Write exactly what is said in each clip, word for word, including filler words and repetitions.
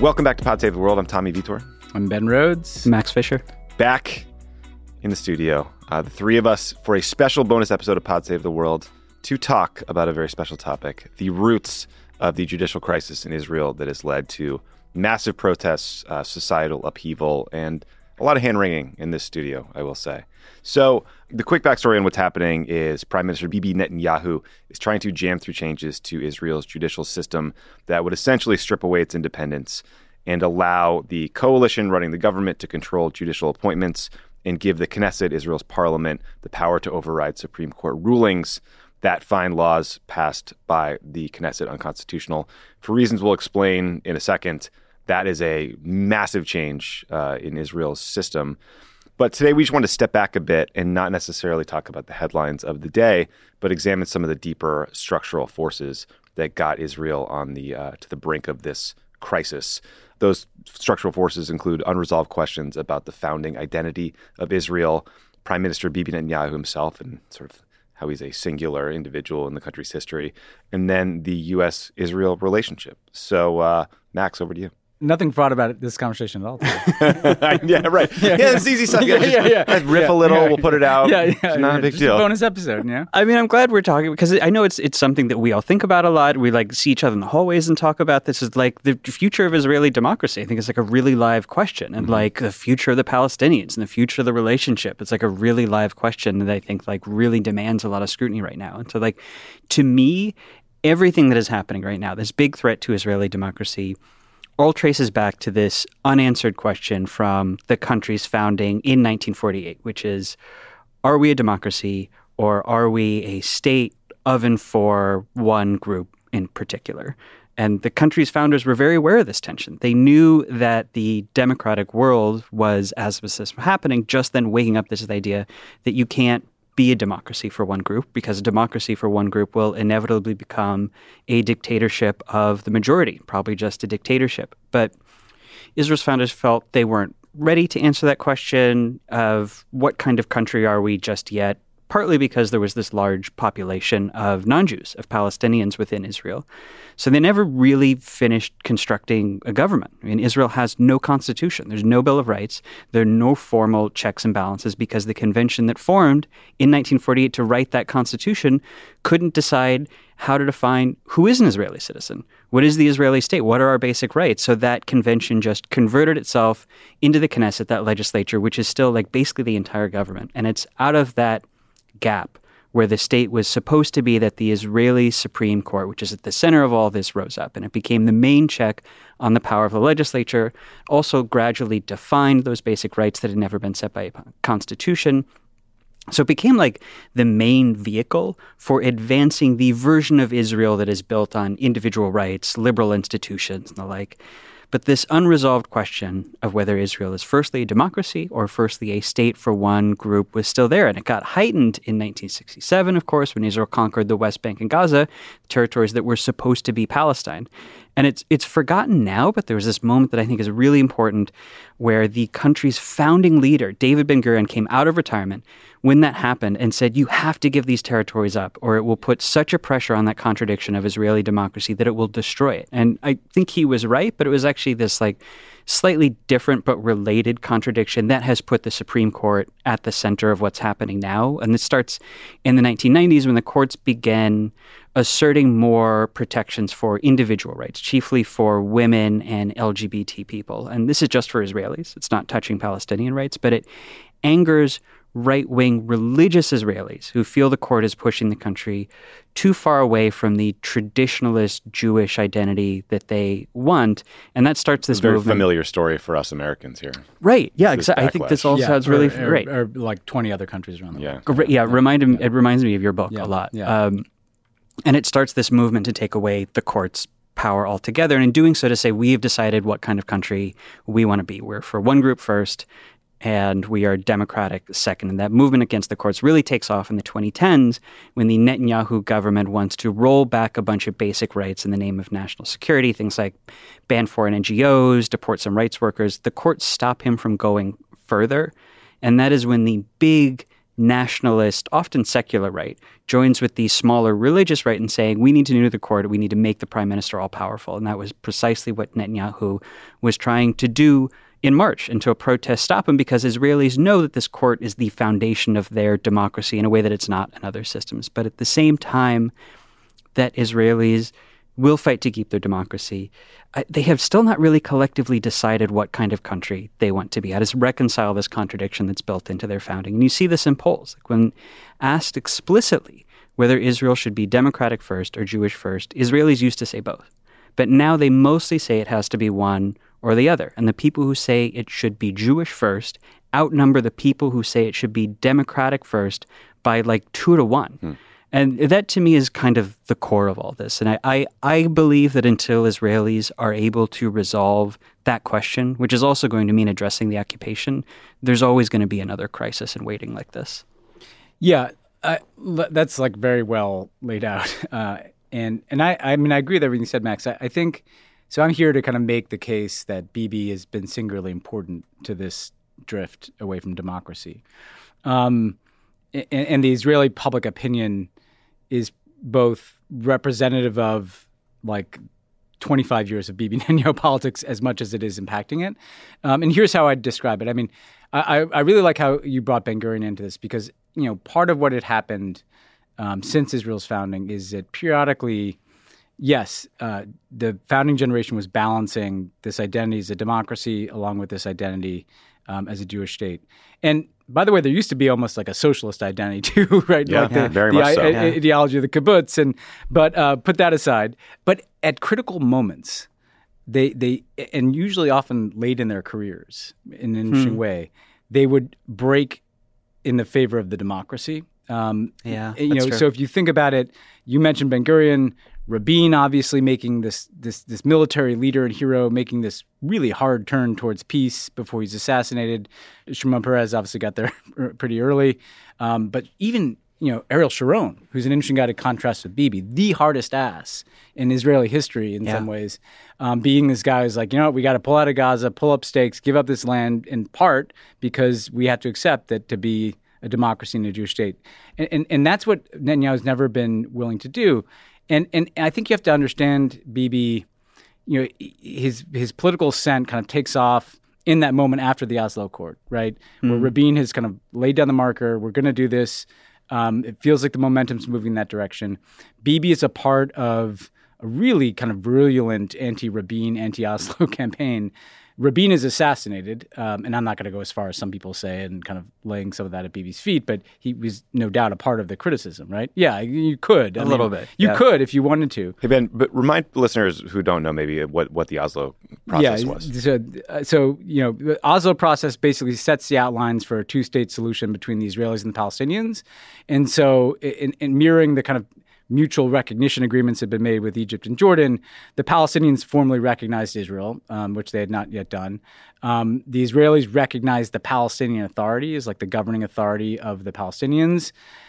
Welcome back to Pod Save the World. I'm Tommy Vitor. I'm Ben Rhodes. Max Fisher. Back in the studio, uh, the three of us for a special bonus episode of Pod Save the World to talk about a very special topic, the roots of the judicial crisis in Israel that has led to massive protests, uh, societal upheaval, and a lot of hand-wringing in this studio, I will say. So the quick backstory on what's happening is Prime Minister Bibi Netanyahu is trying to jam through changes to Israel's judicial system that would essentially strip away its independence and allow the coalition running the government to control judicial appointments and give the Knesset, Israel's parliament, the power to override Supreme Court rulings that find laws passed by the Knesset unconstitutional. For reasons we'll explain in a second, that is a massive change uh, in Israel's system. But today we just want to step back a bit and not necessarily talk about the headlines of the day, but examine some of the deeper structural forces that got Israel on the uh, to the brink of this crisis. Those structural forces include unresolved questions about the founding identity of Israel, Prime Minister Bibi Netanyahu himself, and sort of how he's a singular individual in the country's history, and then the U S Israel relationship. So, uh, Max, over to you. Nothing fraught about this conversation at all. yeah, right. Yeah, yeah, it's easy stuff. Yeah, just, yeah, yeah. Just riff yeah, a little, yeah, we'll put it out. Yeah, yeah. It's not yeah, a big just deal. A bonus episode, yeah. I mean, I'm glad we're talking because I know it's it's something that we all think about a lot. We like see each other in the hallways and talk about this. Is like the future of Israeli democracy. I think it's like a really live question, and mm-hmm. like the future of the Palestinians and the future of the relationship. It's like a really live question that I think like really demands a lot of scrutiny right now. And so, like to me, everything that is happening right now, this big threat to Israeli democracy, all traces back to this unanswered question from the country's founding in nineteen forty-eight, which is, are we a democracy or are we a state of and for one group in particular? And the country's founders were very aware of this tension. They knew that the democratic world was, as was this happening, just then waking up this idea that you can't be a democracy for one group, because a democracy for one group will inevitably become a dictatorship of the majority, probably just a dictatorship. But Israel's founders felt they weren't ready to answer that question of what kind of country are we just yet, partly because there was this large population of non-Jews, of Palestinians within Israel. So they never really finished constructing a government. I mean, Israel has no constitution. There's no Bill of Rights. There are no formal checks and balances because the convention that formed in nineteen forty-eight to write that constitution couldn't decide how to define who is an Israeli citizen. What is the Israeli state? What are our basic rights? So that convention just converted itself into the Knesset, that legislature, which is still like basically the entire government. And it's out of that gap where the state was supposed to be that the Israeli Supreme Court, which is at the center of all this, rose up. And it became the main check on the power of the legislature, also gradually defined those basic rights that had never been set by a constitution. So it became like the main vehicle for advancing the version of Israel that is built on individual rights, liberal institutions, and the like. But this unresolved question of whether Israel is firstly a democracy or firstly a state for one group was still there. And it got heightened in nineteen sixty-seven, of course, when Israel conquered the West Bank and Gaza, territories that were supposed to be Palestine. And it's it's forgotten now, but there was this moment that I think is really important where the country's founding leader, David Ben-Gurion, came out of retirement when that happened and said, you have to give these territories up or it will put such a pressure on that contradiction of Israeli democracy that it will destroy it. And I think he was right, but it was actually this like slightly different but related contradiction that has put the Supreme Court at the center of what's happening now. And this starts in the nineteen nineties when the courts began asserting more protections for individual rights, chiefly for women and L G B T people. And this is just for Israelis. It's not touching Palestinian rights, but it angers right-wing religious Israelis who feel the court is pushing the country too far away from the traditionalist Jewish identity that they want. And that starts this very movement. Familiar story for us Americans here. Right. Yeah, exactly. I think this all yeah, sounds or, really or, right. Or, or like twenty other countries around the yeah. world. Yeah, yeah, remind him, yeah. It reminds me of your book yeah. a lot. Yeah. Um, and it starts this movement to take away the court's power altogether. And in doing so, to say, we have decided what kind of country we want to be. We're for one group first, and we are democratic second. And that movement against the courts really takes off in the twenty tens when the Netanyahu government wants to roll back a bunch of basic rights in the name of national security, things like ban foreign N G Os, deport some rights workers. The courts stop him from going further. And that is when the big nationalist, often secular right, joins with the smaller religious right in saying, we need to neuter the court, we need to make the prime minister all-powerful. And that was precisely what Netanyahu was trying to do in March until a protest stopped him, because Israelis know that this court is the foundation of their democracy in a way that it's not in other systems. But at the same time that Israelis will fight to keep their democracy, they have still not really collectively decided what kind of country they want to be. How to reconcile this contradiction that's built into their founding. And you see this in polls. Like when asked explicitly whether Israel should be democratic first or Jewish first, Israelis used to say both. But now they mostly say it has to be one or the other. And the people who say it should be Jewish first outnumber the people who say it should be democratic first by like two to one. Hmm. And that, to me, is kind of the core of all this. And I, I, I believe that until Israelis are able to resolve that question, which is also going to mean addressing the occupation, there's always going to be another crisis in waiting like this. Yeah, uh, that's like very well laid out. Uh, and and I, I mean, I agree with everything you said, Max. I, I think, so I'm here to kind of make the case that Bibi has been singularly important to this drift away from democracy. Um, and, and the Israeli public opinion is both representative of like twenty-five years of Bibi Netanyahu politics as much as it is impacting it. Um, and here's how I'd describe it. I mean, I, I really like how you brought Ben-Gurion into this, because, you know, part of what had happened um, since Israel's founding is that periodically, yes, uh, the founding generation was balancing this identity as a democracy along with this identity um, as a Jewish state. And by the way, there used to be almost like a socialist identity too, right? Yeah, like yeah the, very the much I- so. I- Yeah. ideology of the kibbutz, and but uh, put that aside. But at critical moments, they they and usually often late in their careers, in an interesting Hmm. way, they would break in the favor of the democracy. Um, Yeah, you that's know. true. So if you think about it, you mentioned Ben-Gurion, Rabin obviously making this this this military leader and hero, making this really hard turn towards peace before he's assassinated. Shimon Peres obviously got there pretty early, um, but even you know Ariel Sharon, who's an interesting guy to contrast with Bibi, the hardest ass in Israeli history in Yeah. some ways, um, being this guy who's like, you know what, we got to pull out of Gaza, pull up stakes, give up this land in part because we have to accept that to be a democracy in a Jewish state, and and, and that's what Netanyahu's never been willing to do. And and I think you have to understand Bibi, you know, his his political ascent kind of takes off in that moment after the Oslo Accord, right? Mm-hmm. Where Rabin has kind of laid down the marker. We're going to do this. Um, it feels like the momentum's moving in that direction. Bibi is a part of a really kind of virulent anti-Rabin, anti-Oslo campaign. Rabin is assassinated, um, and I'm not going to go as far as some people say and kind of laying some of that at Bibi's feet, but he was no doubt a part of the criticism, right? Yeah, you could. I A mean, little bit, You yeah. could if you wanted to. Hey, Ben, but remind listeners who don't know maybe what, what the Oslo process yeah, was. So, uh, so, you know, the Oslo process basically sets the outlines for a two-state solution between the Israelis and the Palestinians. And so in, in mirroring the kind of mutual recognition agreements had been made with Egypt and Jordan, the Palestinians formally recognized Israel, um, which they had not yet done. Um, the Israelis recognized the Palestinian Authority as like the governing authority of the Palestinians.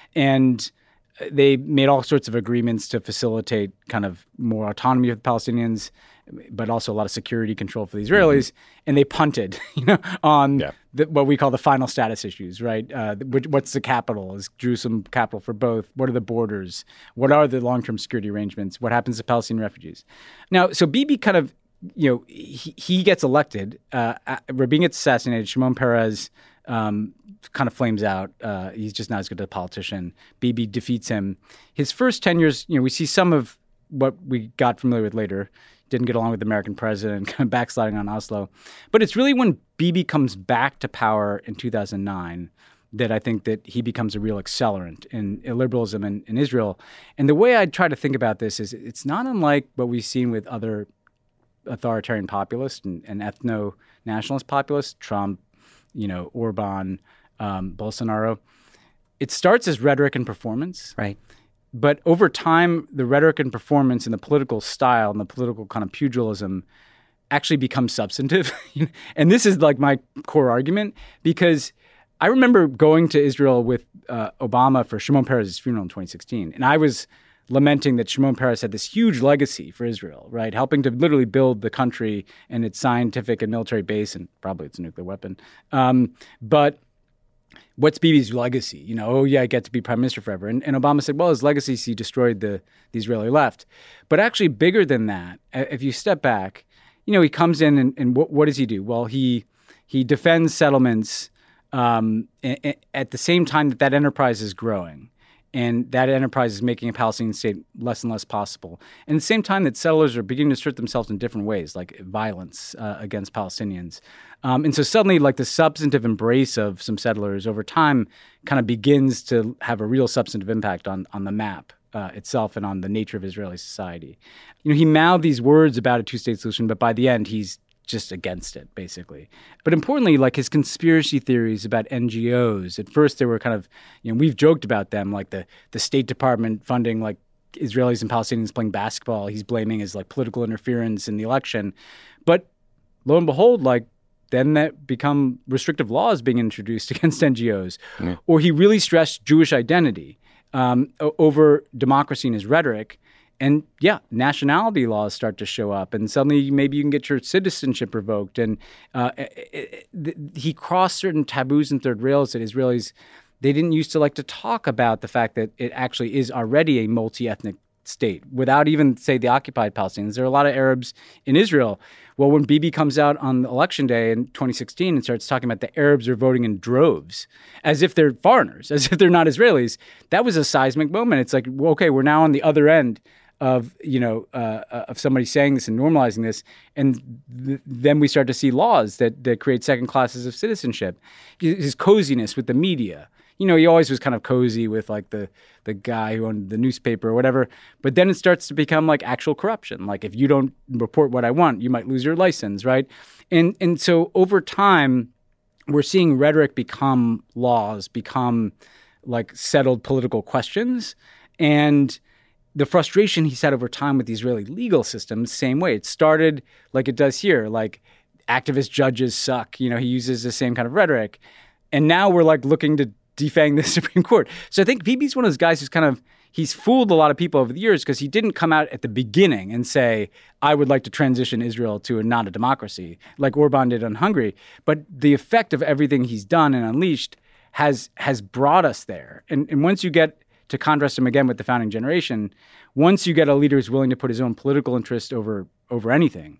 And they made all sorts of agreements to facilitate kind of more autonomy of the Palestinians, but also a lot of security control for the Israelis. Mm-hmm. And they punted, you know, on Yeah. the, what we call the final status issues, right? Uh, which, what's the capital? Is Jerusalem capital for both? What are the borders? What are the long-term security arrangements? What happens to Palestinian refugees? Now, so Bibi kind of, you know, he, he gets elected. Uh, Rabin gets assassinated. Shimon Peres um, kind of flames out. Uh, he's just not as good a politician. Bibi defeats him. His first ten years, you know, we see some of what we got familiar with later. Didn't get along with the American president, kind of backsliding on Oslo. But it's really when Bibi comes back to power in two thousand nine that I think that he becomes a real accelerant in illiberalism in, in Israel. And the way I try to think about this is it's not unlike what we've seen with other authoritarian populists and, and ethno-nationalist populists, Trump, you know, Orban, um, Bolsonaro. It starts as rhetoric and performance. Right. But over time, the rhetoric and performance and the political style and the political kind of pugilism actually becomes substantive. And this is like my core argument, because I remember going to Israel with uh, Obama for Shimon Peres' funeral in twenty sixteen. And I was lamenting that Shimon Peres had this huge legacy for Israel, right? Helping to literally build the country and its scientific and military base, and probably its nuclear weapon. Um, but what's Bibi's legacy? You know, oh yeah, I get to be prime minister forever. And, and Obama said, well, his legacy is he destroyed the, the Israeli left. But actually bigger than that, if you step back, you know, he comes in and, and what, what does he do? Well, he he defends settlements um, a, a, at the same time that that enterprise is growing. And that enterprise is making a Palestinian state less and less possible. And at the same time that settlers are beginning to assert themselves in different ways, like violence uh, against Palestinians. Um, and so suddenly, like the substantive embrace of some settlers over time kind of begins to have a real substantive impact on, on the map uh, itself and on the nature of Israeli society. You know, he mouthed these words about a two-state solution, but by the end, he's just against it, basically. But importantly, like his conspiracy theories about N G Os, at first they were kind of, you know, we've joked about them, like the, the State Department funding like Israelis and Palestinians playing basketball. He's blaming as like political interference in the election. But lo and behold, like then that become restrictive laws being introduced against N G Os. Yeah. Or he really stressed Jewish identity um, over democracy in his rhetoric. And yeah, nationality laws start to show up, and suddenly maybe you can get your citizenship revoked. And uh, it, it, he crossed certain taboos and third rails that Israelis, they didn't used to like to talk about the fact that it actually is already a multi-ethnic state without even, say, the occupied Palestinians. There are a lot of Arabs in Israel. Well, when Bibi comes out on election day in twenty sixteen and starts talking about the Arabs are voting in droves, as if they're foreigners, as if they're not Israelis, that was a seismic moment. It's like, well, okay, we're now on the other end of, you know, uh, of somebody saying this and normalizing this. And th- then we start to see laws that, that create second classes of citizenship. His coziness with the media. You know, he always was kind of cozy with like the, the guy who owned the newspaper or whatever. But then it starts to become like actual corruption. Like if you don't report what I want, you might lose your license, right? And and so over time, we're seeing rhetoric become laws, become like settled political questions. And the frustration he's had over time with the Israeli legal system, same way. It started like it does here, like activist judges suck. You know, he uses the same kind of rhetoric. And now we're like looking to defang the Supreme Court. So I think Bibi's one of those guys who's kind of, he's fooled a lot of people over the years because he didn't come out at the beginning and say, I would like to transition Israel to a not a democracy, like Orban did on Hungary. But the effect of everything he's done and unleashed has has brought us there. And, and once you get to contrast him again with the founding generation, once you get a leader who's willing to put his own political interest over over anything,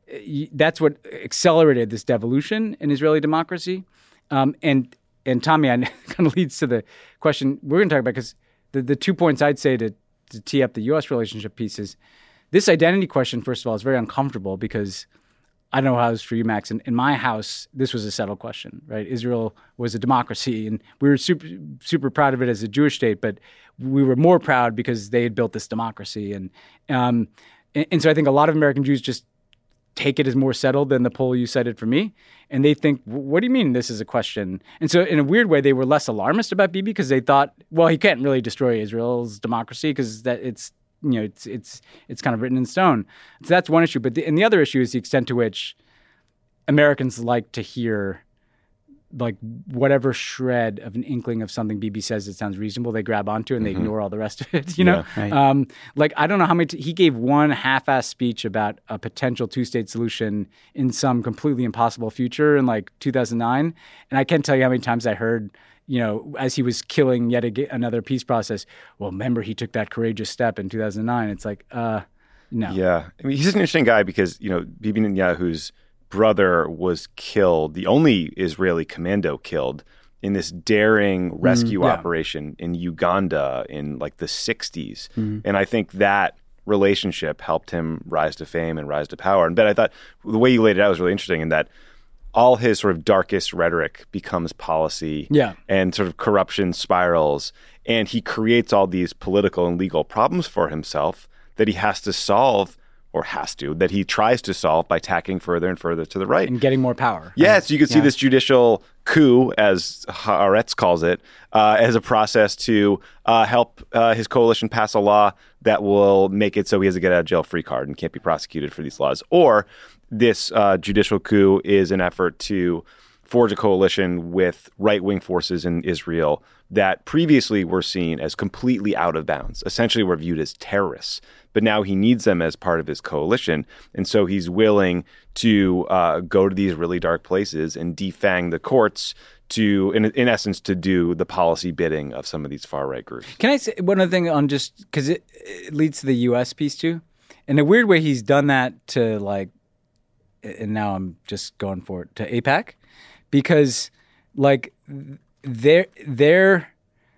that's what accelerated this devolution in Israeli democracy. Um, and and Tommy, I kind of leads to the question we're going to talk about, because the, the two points I'd say to, to tee up the U S relationship piece is this identity question, first of all, is very uncomfortable because I don't know how it was for you, Max. In, in my house, this was a settled question, right? Israel was a democracy, and we were super, super proud of it as a Jewish state, but we were more proud because they had built this democracy. And, um, and, and so I think a lot of American Jews just take it as more settled than the poll you cited for me. And they think, what do you mean this is a question? And so in a weird way, they were less alarmist about Bibi because they thought, well, he can't really destroy Israel's democracy because that it's, you know, it's it's it's kind of written in stone. So that's one issue. But the, and the other issue is the extent to which Americans like to hear like whatever shred of an inkling of something Bibi says that sounds reasonable, they grab onto and they mm-hmm. ignore all the rest of it. You know, yeah, right. um, like I don't know how many. T- he gave one half-assed speech about a potential two-state solution in some completely impossible future in like two thousand nine, and I can't tell you how many times I heard, you know, as he was killing yet ag- another peace process, well, remember he took that courageous step in two thousand nine. It's like, uh, no. Yeah. I mean, he's an interesting guy because, you know, Bibi Netanyahu's brother was killed, the only Israeli commando killed in this daring rescue mm, yeah. operation in Uganda in like the sixties. Mm. And I think that relationship helped him rise to fame and rise to power. And Ben, I thought the way you laid it out was really interesting in that all his sort of darkest rhetoric becomes policy yeah. and sort of corruption spirals. And he creates all these political and legal problems for himself that he has to solve or has to, that he tries to solve by tacking further and further to the right. And getting more power. Yes, yeah, right? so you can see yeah. this judicial coup, as Haaretz calls it, uh, as a process to uh, help uh, his coalition pass a law that will make it so he has a get-out-of-jail-free card and can't be prosecuted for these laws. Or this uh, judicial coup is an effort to forge a coalition with right-wing forces in Israel that previously were seen as completely out of bounds, essentially were viewed as terrorists. But now he needs them as part of his coalition. And so he's willing to uh, go to these really dark places and defang the courts to, in, in essence, to do the policy bidding of some of these far-right groups. Can I say one other thing on just, because it, it leads to the U S piece too? In a weird way, he's done that to like, and now I'm just going for it, to AIPAC, because like their, their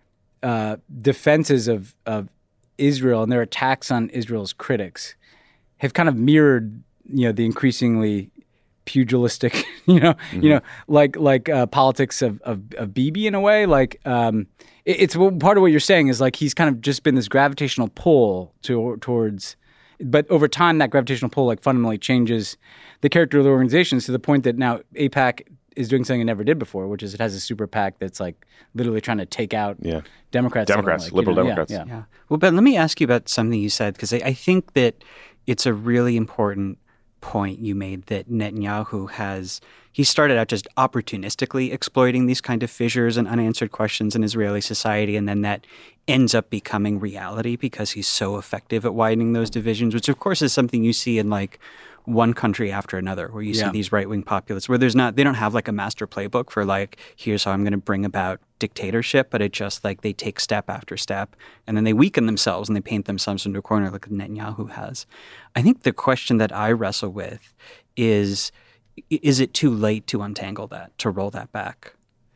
uh, defenses of, of Israel and their attacks on Israel's critics have kind of mirrored, you know, the increasingly pugilistic, you know, mm-hmm. you know, like like uh, politics of, of of Bibi in a way. Like um, it, it's part of what you're saying is like he's kind of just been this gravitational pull to towards, but over time that gravitational pull like fundamentally changes the character of the organization to the point that now AIPAC is doing something it never did before, which is it has a super PAC that's like literally trying to take out yeah. Democrats, Democrats, like, liberal you know, Democrats. Yeah, yeah. Yeah. Well, Ben, let me ask you about something you said because I, I think that it's a really important point you made that Netanyahu has, he started out just opportunistically exploiting these kind of fissures and unanswered questions in Israeli society, and then that ends up becoming reality because he's so effective at widening those divisions, which of course is something you see in like one country after another, where you yeah. see these right-wing populists, where there's not, they don't have like a master playbook for like, here's how I'm going to bring about dictatorship, but it just like they take step after step, and then they weaken themselves and they paint themselves into a corner like Netanyahu has. I think the question that I wrestle with is, is it too late to untangle that, to roll that back?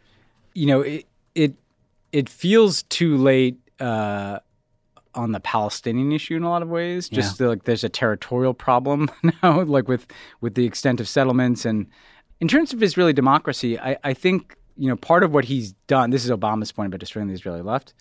You know, it it, it feels too late uh, on the Palestinian issue in a lot of ways. Just yeah. like there's a territorial problem now, like with with the extent of settlements. And in terms of Israeli democracy, I, I think, you know, part of what he's done, this is Obama's point about destroying the Israeli left,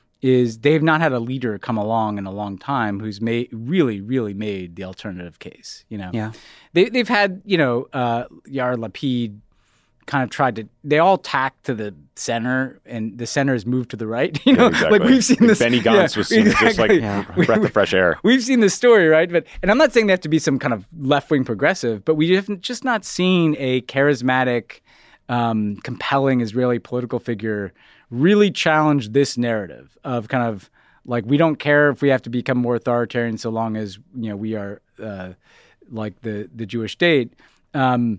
is they've not had a leader come along in a long time who's made really, really made the alternative case. You know, yeah, they they've had, you know, uh, Yair Lapid kind of tried to, they all tacked to the center, and the center has moved to the right. You know, yeah, exactly. like we've seen like this. Benny Gantz yeah, was seen exactly. just like yeah. a breath of fresh air. We've seen this story, right? But and I'm not saying they have to be some kind of left wing progressive, but we have just not seen a charismatic, um, compelling Israeli political figure really challenge this narrative of kind of like, we don't care if we have to become more authoritarian so long as, you know, we are uh, like the the Jewish state. Um,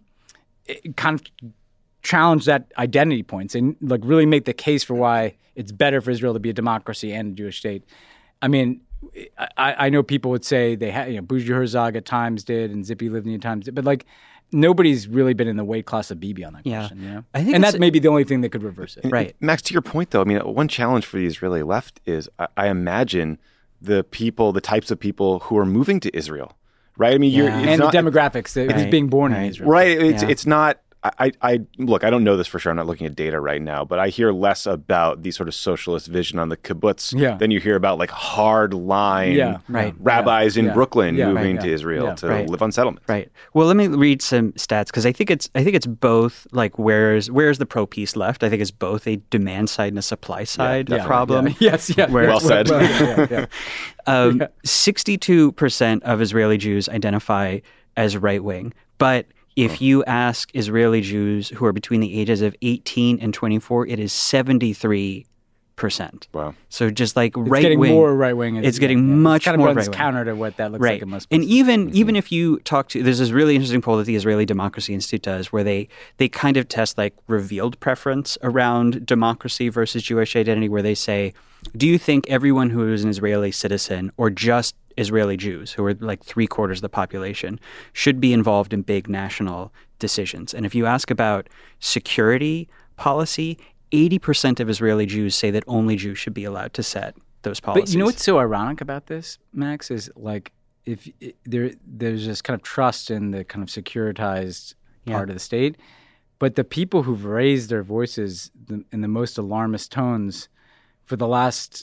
it kind of challenge that identity points and like really make the case for why it's better for Israel to be a democracy and a Jewish state. I mean, I, I know people would say they had, you know, Bougie Herzog at times did and Zippy Livni at times did, but like nobody's really been in the weight class of Bibi on that yeah. question. You know? I think and that's maybe the only thing that could reverse it. Right. Max, to your point though, I mean, one challenge for the Israeli left is I, I imagine the people, the types of people who are moving to Israel, right? I mean, yeah. you're and it's the not, demographics, that right. he's being born right. in Israel. Right. It's, yeah. it's not, I, I look, I don't know this for sure. I'm not looking at data right now, but I hear less about the sort of socialist vision on the kibbutz yeah. than you hear about like hard line yeah. right. rabbis yeah. in yeah. Brooklyn yeah. moving right. to yeah. Israel yeah. to right. live on settlements. Right. Well, let me read some stats because I think it's I think it's both like where's where's the pro piece left? I think it's both a demand side and a supply side yeah. problem. Yeah. Yes. Yeah. Where, well said. Well, yeah, yeah. um, yeah. sixty-two percent of Israeli Jews identify as right wing, but if you ask Israeli Jews who are between the ages of eighteen and twenty-four, it is seventy-three percent. Wow. So just like It's right getting wing. more right wing. It's getting yeah. much it's kind more of runs right-wing. counter to what that looks right. like in most and places. even Mm-hmm. even if you talk to, there's this really interesting poll that the Israeli Democracy Institute does where they they kind of test like revealed preference around democracy versus Jewish identity, where they say, do you think everyone who is an Israeli citizen or just Israeli Jews, who are like three quarters of the population, should be involved in big national decisions? And if you ask about security policy, eighty percent of Israeli Jews say that only Jews should be allowed to set those policies. But you know what's so ironic about this, Max, is like if it, there there's this kind of trust in the kind of securitized Yeah. part of the state, but the people who've raised their voices in the most alarmist tones for the last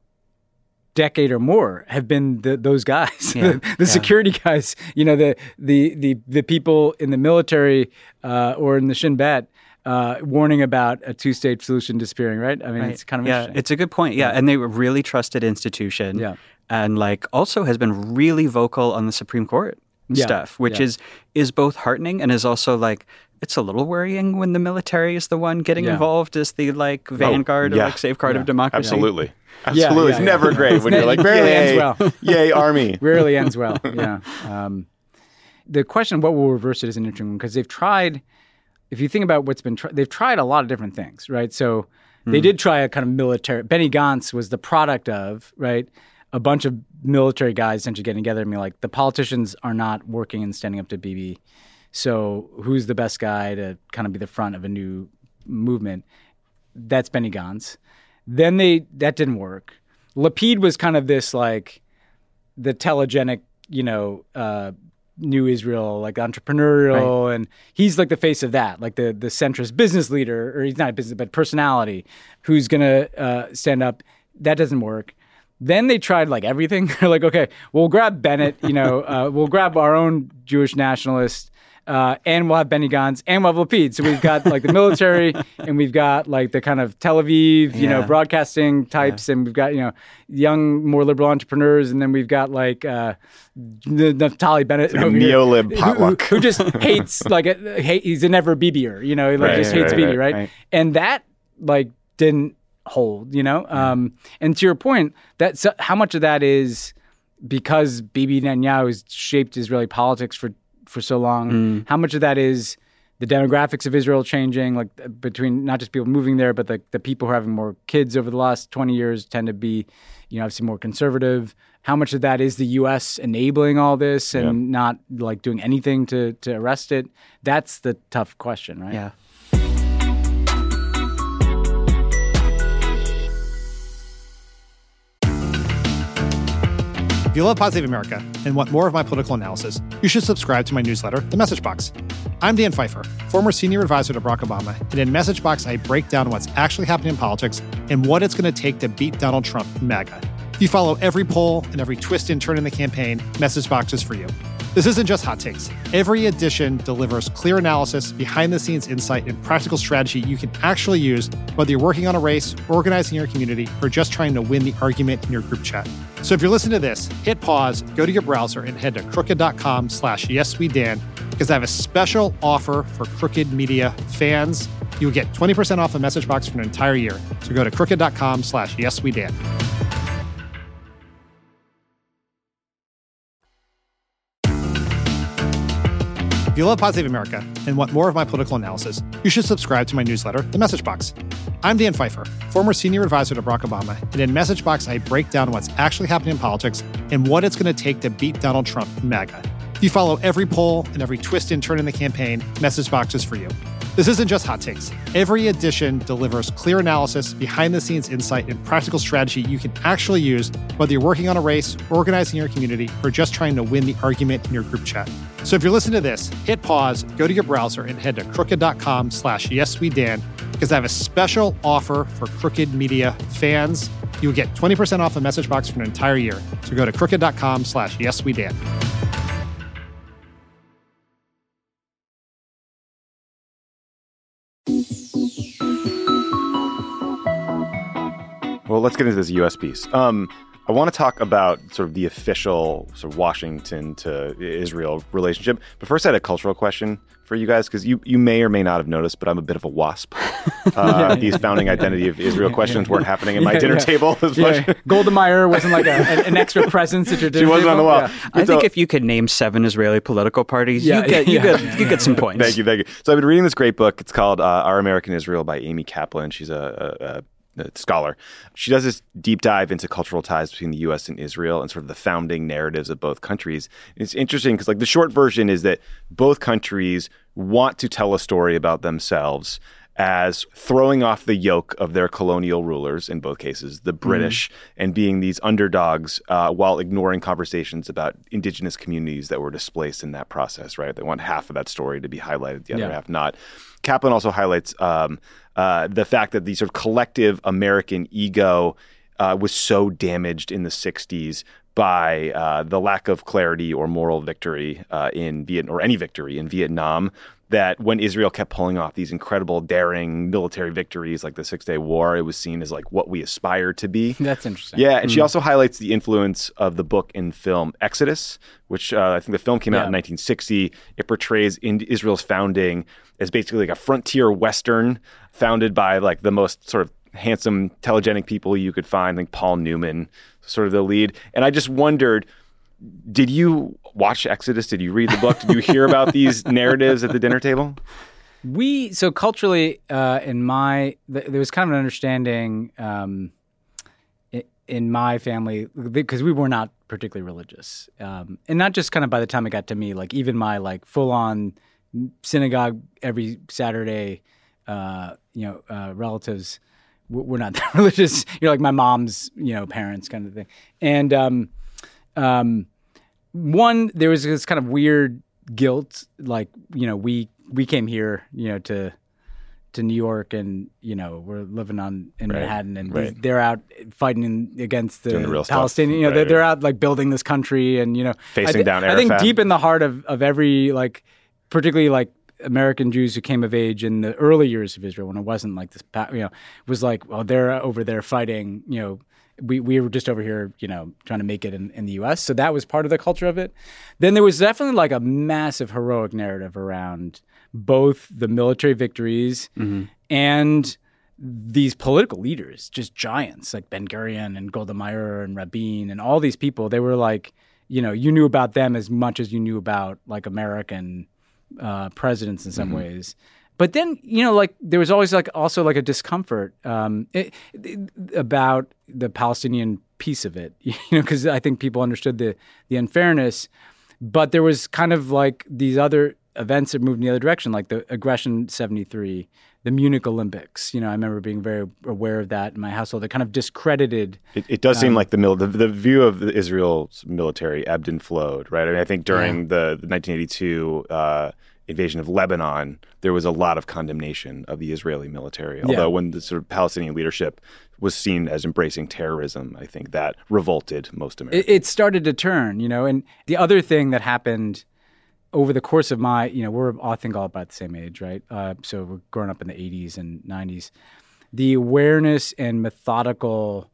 decade or more have been the, those guys, Yeah. the, the Yeah. security guys. You know, the the the the people in the military uh, or in the Shin Bet. Uh, warning about a two-state solution disappearing, right? I mean, Right. it's kind of yeah, interesting. it's a good point. Yeah, and they were really trusted institution. Yeah. And like also has been really vocal on the Supreme Court Yeah. stuff, which Yeah. is is both heartening and is also like it's a little worrying when the military is the one getting Yeah. involved as the like vanguard yeah. or like safeguard Yeah. of democracy. Absolutely. Yeah, Absolutely. yeah, it's yeah. never great It's when ne- you're like, it rarely yay, ends well. yay, army. Rarely ends well. Yeah. Um, the question of what will reverse it is an interesting one because they've tried if you think about what's been, tr- they've tried a lot of different things, right? So mm. they did try a kind of military, Benny Gantz was the product of, right, a bunch of military guys essentially getting together and being like, the politicians are not working and standing up to Bibi. So who's the best guy to kind of be the front of a new movement? That's Benny Gantz. Then they, that didn't work. Lapid was kind of this like the telegenic, you know, uh, new Israel, like entrepreneurial, right. and he's like the face of that, like the the centrist business leader, or he's not a business, but personality, who's gonna uh, stand up. That doesn't work. Then they tried like everything. They're like, okay, we'll grab Bennett, you know, uh, we'll grab our own Jewish nationalist, uh, and we'll have Benny Gantz, and we'll have Lapid. So we've got like the military, and we've got like the kind of Tel Aviv, you yeah. know, broadcasting types, yeah. and we've got, you know, young, more liberal entrepreneurs, and then we've got like uh, Naftali Bennett, like a neolib potluck, who, who just hates like a, hate, he's a never Bibier, you know, he like, right, just hates right, Bibi, right, right? And that like didn't hold, you know. Yeah. Um, and to your point, that so how much of that is because Bibi Netanyahu has shaped Israeli politics for for so long? Mm. How much of that is the demographics of Israel changing, like between not just people moving there, but the, the people who are having more kids over the last twenty years tend to be, you know, obviously more conservative. How much of that is the U S enabling all this and yeah. not like doing anything to, to arrest it? That's the tough question, right? Yeah. If you love Pod Save America and want more of my political analysis, you should subscribe to my newsletter, The Message Box. I'm Dan Pfeiffer, former senior advisor to Barack Obama, and in Message Box, I break down what's actually happening in politics and what it's going to take to beat Donald Trump and MAGA. If you follow every poll and every twist and turn in the campaign, Message Box is for you. This isn't just hot takes. Every edition delivers clear analysis, behind-the-scenes insight, and practical strategy you can actually use, whether you're working on a race, organizing your community, or just trying to win the argument in your group chat. So if you're listening to this, hit pause, go to your browser, and head to crooked.com slash yeswedan, because I have a special offer for Crooked Media fans. You'll get twenty percent off a Message Box for an entire year. So go to crooked.com slash yeswedan. If you love Pod Save America and want more of my political analysis, you should subscribe to my newsletter, The Message Box. I'm Dan Pfeiffer, former senior advisor to Barack Obama, and in Message Box, I break down what's actually happening in politics and what it's going to take to beat Donald Trump and MAGA. If you follow every poll and every twist and turn in the campaign, Message Box is for you. This isn't just hot takes. Every edition delivers clear analysis, behind-the-scenes insight, and practical strategy you can actually use, whether you're working on a race, organizing your community, or just trying to win the argument in your group chat. So if you're listening to this, hit pause, go to your browser, and head to crooked.com slash yeswedan, because I have a special offer for Crooked Media fans. You'll get twenty percent off a Message Box for an entire year. So go to crooked.com slash yeswedan. Well, let's get into this U S piece. Um, I want to talk about sort of the official sort of Washington to Israel relationship. But first, I had a cultural question for you guys, because you, you may or may not have noticed, but I'm a bit of a WASP. Uh, yeah, these founding identity of Israel questions weren't happening at my yeah, dinner yeah. table as much. Yeah. Golda Meir wasn't like a, an extra presence at your dinner table. She wasn't table. on the wall. Yeah. I so, think if you could name seven Israeli political parties, yeah, you get you yeah, get yeah, you yeah, get some yeah. points. Thank you, thank you. So I've been reading this great book. It's called uh, Our American Israel by Amy Kaplan. She's a, a, a scholar. She does this deep dive into cultural ties between the U S and Israel and sort of the founding narratives of both countries. And it's interesting because like the short version is that both countries want to tell a story about themselves as throwing off the yoke of their colonial rulers, in both cases, the British, mm-hmm. and being these underdogs uh, while ignoring conversations about indigenous communities that were displaced in that process, right? They want half of that story to be highlighted, the other yeah. half not. Kaplan also highlights um, uh, the fact that the sort of collective American ego uh, was so damaged in the sixties by uh, the lack of clarity or moral victory uh, in Vietnam, or any victory in Vietnam, that when Israel kept pulling off these incredible, daring military victories like the Six-Day War, it was seen as like what we aspire to be. That's interesting. Yeah, and mm. she also highlights the influence of the book and film Exodus, which uh, I think the film came out yeah. in nineteen sixty. It portrays in Israel's founding as basically like a frontier Western founded by like the most sort of handsome, telegenic people you could find. I think Paul Newman, sort of the lead. And I just wondered, did you watch Exodus? Did you read the book? Did you hear about these narratives at the dinner table? We so culturally uh, in my th- there was kind of an understanding um, in, in my family because we were not particularly religious, um, and not just kind of by the time it got to me, like even my like full on synagogue every Saturday, uh, you know, uh, relatives w- were not that religious. You know, like my mom's you know parents kind of thing, and um, um, one there was this kind of weird guilt, like you know we. We came here, you know, to to New York, and you know we're living on in Right, Manhattan, and right. they're out fighting in, against the, Doing the real stuff, Palestinian. You know, right, they're, they're right. out like building this country, and you know, Facing I thi- down I think Arafat. deep in the heart of, of every like, particularly like American Jews who came of age in the early years of Israel, when it wasn't like this, pa- you know, was like, well, they're over there fighting, you know. We we were just over here, you know, trying to make it in, in the U S. So that was part of the culture of it. Then there was definitely like a massive heroic narrative around both the military victories Mm-hmm. and these political leaders, just giants like Ben Gurion and Golda Meir and Rabin and all these people. They were like, you know, you knew about them as much as you knew about like American uh, presidents in some Mm-hmm. ways. But then, you know, like there was always like also like a discomfort um, it, it, about the Palestinian piece of it, you know, because I think people understood the the unfairness. But there was kind of like these other events that moved in the other direction, like the Aggression seventy-three, the Munich Olympics. You know, I remember being very aware of that in my household. It kind of discredited. It, it does seem Um, like the, mil- the the view of the Israel's military ebbed and flowed, right? I mean, I think during Yeah. the, the nineteen eighty-two uh, invasion of Lebanon, there was a lot of condemnation of the Israeli military. Although when the sort of Palestinian leadership was seen as embracing terrorism, I think that revolted most Americans. It, it started to turn, you know. And the other thing that happened over the course of my, you know, we're I think all about the same age, right? Uh, so we're growing up in the eighties and nineties. The awareness and methodical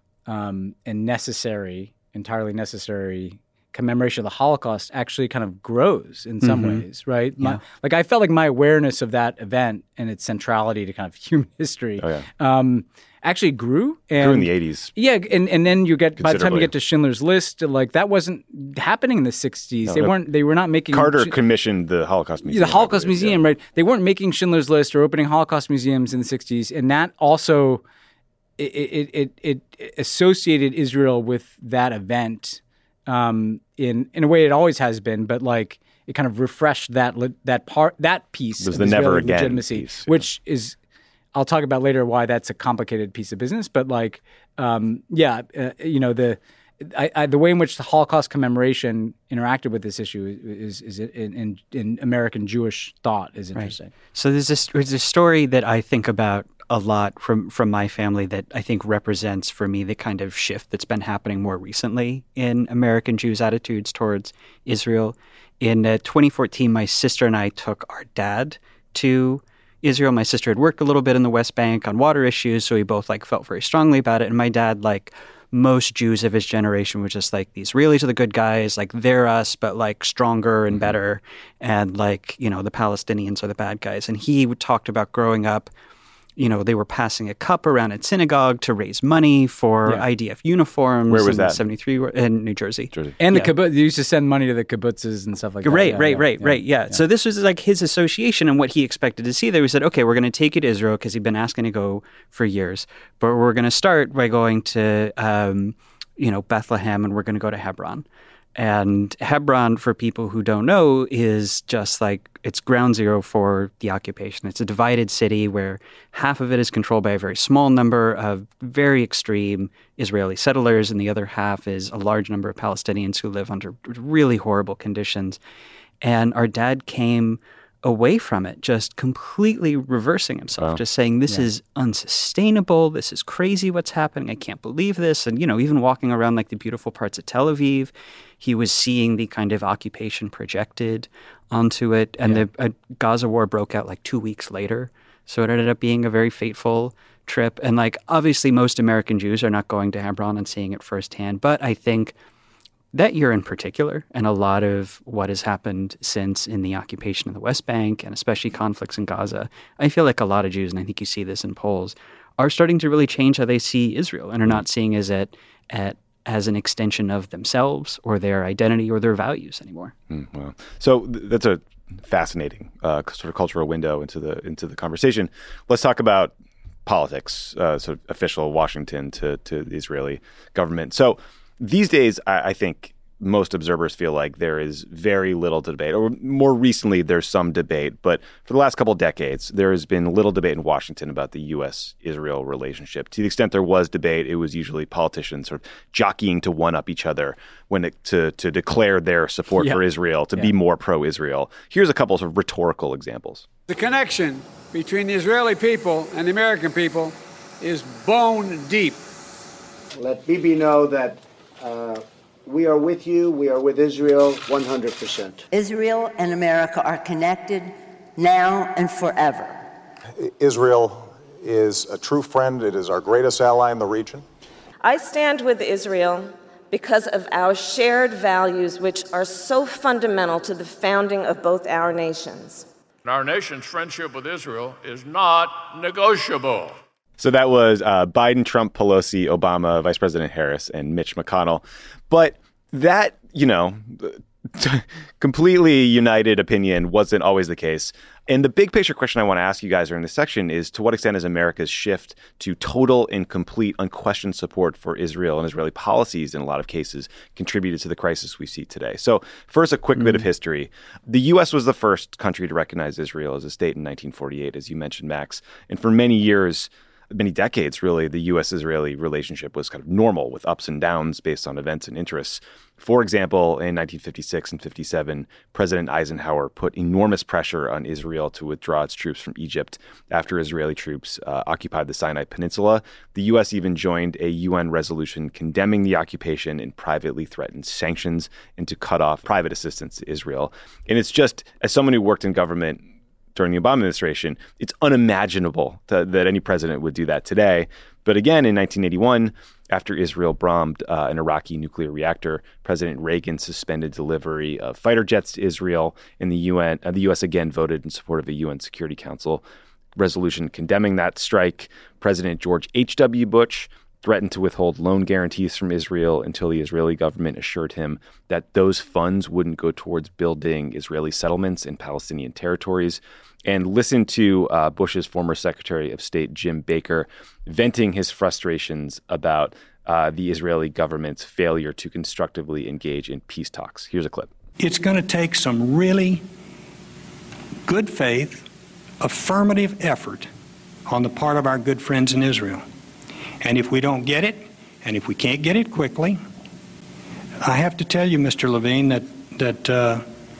um, and necessary, entirely necessary commemoration of the Holocaust actually kind of grows in some Mhm. ways, right? My, Yeah. like I felt like my awareness of that event and its centrality to kind of human history Oh, yeah. um, actually grew. And Grew in the eighties. yeah, and, and then you get by the time you Considerably. get to Schindler's List, like that wasn't happening in the sixties. No, they no. weren't. They were not making Carter Sch- commissioned the Holocaust Museum. the Holocaust I believe, Museum, yeah. right? They weren't making Schindler's List or opening Holocaust museums in the sixties, and that also it it it, it associated Israel with that event um, in in a way it always has been, but like it kind of refreshed that le- that part that piece It was of the Israeli never again legitimacy, piece, yeah. which is. I'll talk about later why that's a complicated piece of business, but like, um, yeah, uh, you know, the I, I, the way in which the Holocaust commemoration interacted with this issue is is, is in, in in American Jewish thought is interesting. So there's this there's a story that I think about a lot from from my family that I think represents for me the kind of shift that's been happening more recently in American Jews' attitudes towards Israel. In uh, twenty fourteen, my sister and I took our dad to Israel. My sister had worked a little bit in the West Bank on water issues, so we both like felt very strongly about it. And my dad, like most Jews of his generation, was just like, the Israelis are the good guys, like they're us, but like stronger and better, and like, you know, the Palestinians are the bad guys. And he talked about growing up, you know, they were passing a cup around at synagogue to raise money for Yeah. I D F uniforms. Where was in that? seventy-three in New Jersey. Jersey. And the Yeah. kibbutz, they used to send money to the kibbutzes and stuff like that. Right, Yeah, right, yeah, right, yeah, right. Yeah. So this was like his association and what he expected to see there. We said, okay, we're going to take you to Israel because he'd been asking to go for years, but we're going to start by going to, um, you know, Bethlehem, and we're going to go to Hebron. And Hebron, for people who don't know, is just like it's ground zero for the occupation. It's a divided city where half of it is controlled by a very small number of very extreme Israeli settlers, and the other half is a large number of Palestinians who live under really horrible conditions. And our dad came away from it, just completely reversing himself, Wow. just saying, this Yeah. is unsustainable. This is crazy what's happening. I can't believe this. And, you know, even walking around like the beautiful parts of Tel Aviv, he was seeing the kind of occupation projected onto it. And Yeah. the uh, Gaza war broke out like two weeks later. So it ended up being a very fateful trip. And like, obviously, most American Jews are not going to Hebron and seeing it firsthand. But I think that year in particular, and a lot of what has happened since in the occupation of the West Bank, and especially conflicts in Gaza, I feel like a lot of Jews, and I think you see this in polls, are starting to really change how they see Israel and are not seeing as it at as an extension of themselves or their identity or their values anymore. Mm, wow. So th- that's a fascinating uh, sort of cultural window into the into the conversation. Let's talk about politics, uh, sort of official Washington to to the Israeli government. So these days, I, I think most observers feel like there is very little debate, or more recently, there's some debate. But for the last couple of decades, there has been little debate in Washington about the U S Israel relationship. To the extent there was debate, it was usually politicians sort of jockeying to one-up each other when it, to to declare their support yeah. for Israel, to yeah. be more pro-Israel. Here's a couple of rhetorical examples. The connection between the Israeli people and the American people is bone deep. Let Bibi know that uh, we are with you, we are with Israel one hundred percent. Israel and America are connected now and forever. Israel is a true friend. It is our greatest ally in the region. I stand with Israel because of our shared values, which are so fundamental to the founding of both our nations. Our nation's friendship with Israel is not negotiable. So that was uh, Biden, Trump, Pelosi, Obama, Vice President Harris, and Mitch McConnell. But that, you know, completely united opinion wasn't always the case. And the big picture question I want to ask you guys during this section is, to what extent has America's shift to total and complete unquestioned support for Israel and Israeli policies in a lot of cases contributed to the crisis we see today? So first, a quick mm. bit of history. The U S was the first country to recognize Israel as a state in nineteen forty-eight, as you mentioned, Max. And for many years, many decades, really, the U S-Israeli relationship was kind of normal with ups and downs based on events and interests. For example, in nineteen fifty-six and fifty-seven, President Eisenhower put enormous pressure on Israel to withdraw its troops from Egypt after Israeli troops uh, occupied the Sinai Peninsula. The U S even joined a U N resolution condemning the occupation and privately threatened sanctions and to cut off private assistance to Israel. And it's just, as someone who worked in government during the Obama administration, it's unimaginable to, that any president would do that today. But again, in nineteen eighty-one, after Israel bombed uh, an Iraqi nuclear reactor, President Reagan suspended delivery of fighter jets to Israel, and the U N, uh, the U S again voted in support of a U N Security Council resolution condemning that strike. President George H W. Bush threatened to withhold loan guarantees from Israel until the Israeli government assured him that those funds wouldn't go towards building Israeli settlements in Palestinian territories. And listen to uh, Bush's former Secretary of State, Jim Baker, venting his frustrations about uh, the Israeli government's failure to constructively engage in peace talks. Here's a clip. It's going to take some really good faith, affirmative effort on the part of our good friends in Israel. And if we don't get it, and if we can't get it quickly, I have to tell you, Mister Levine, that, that uh,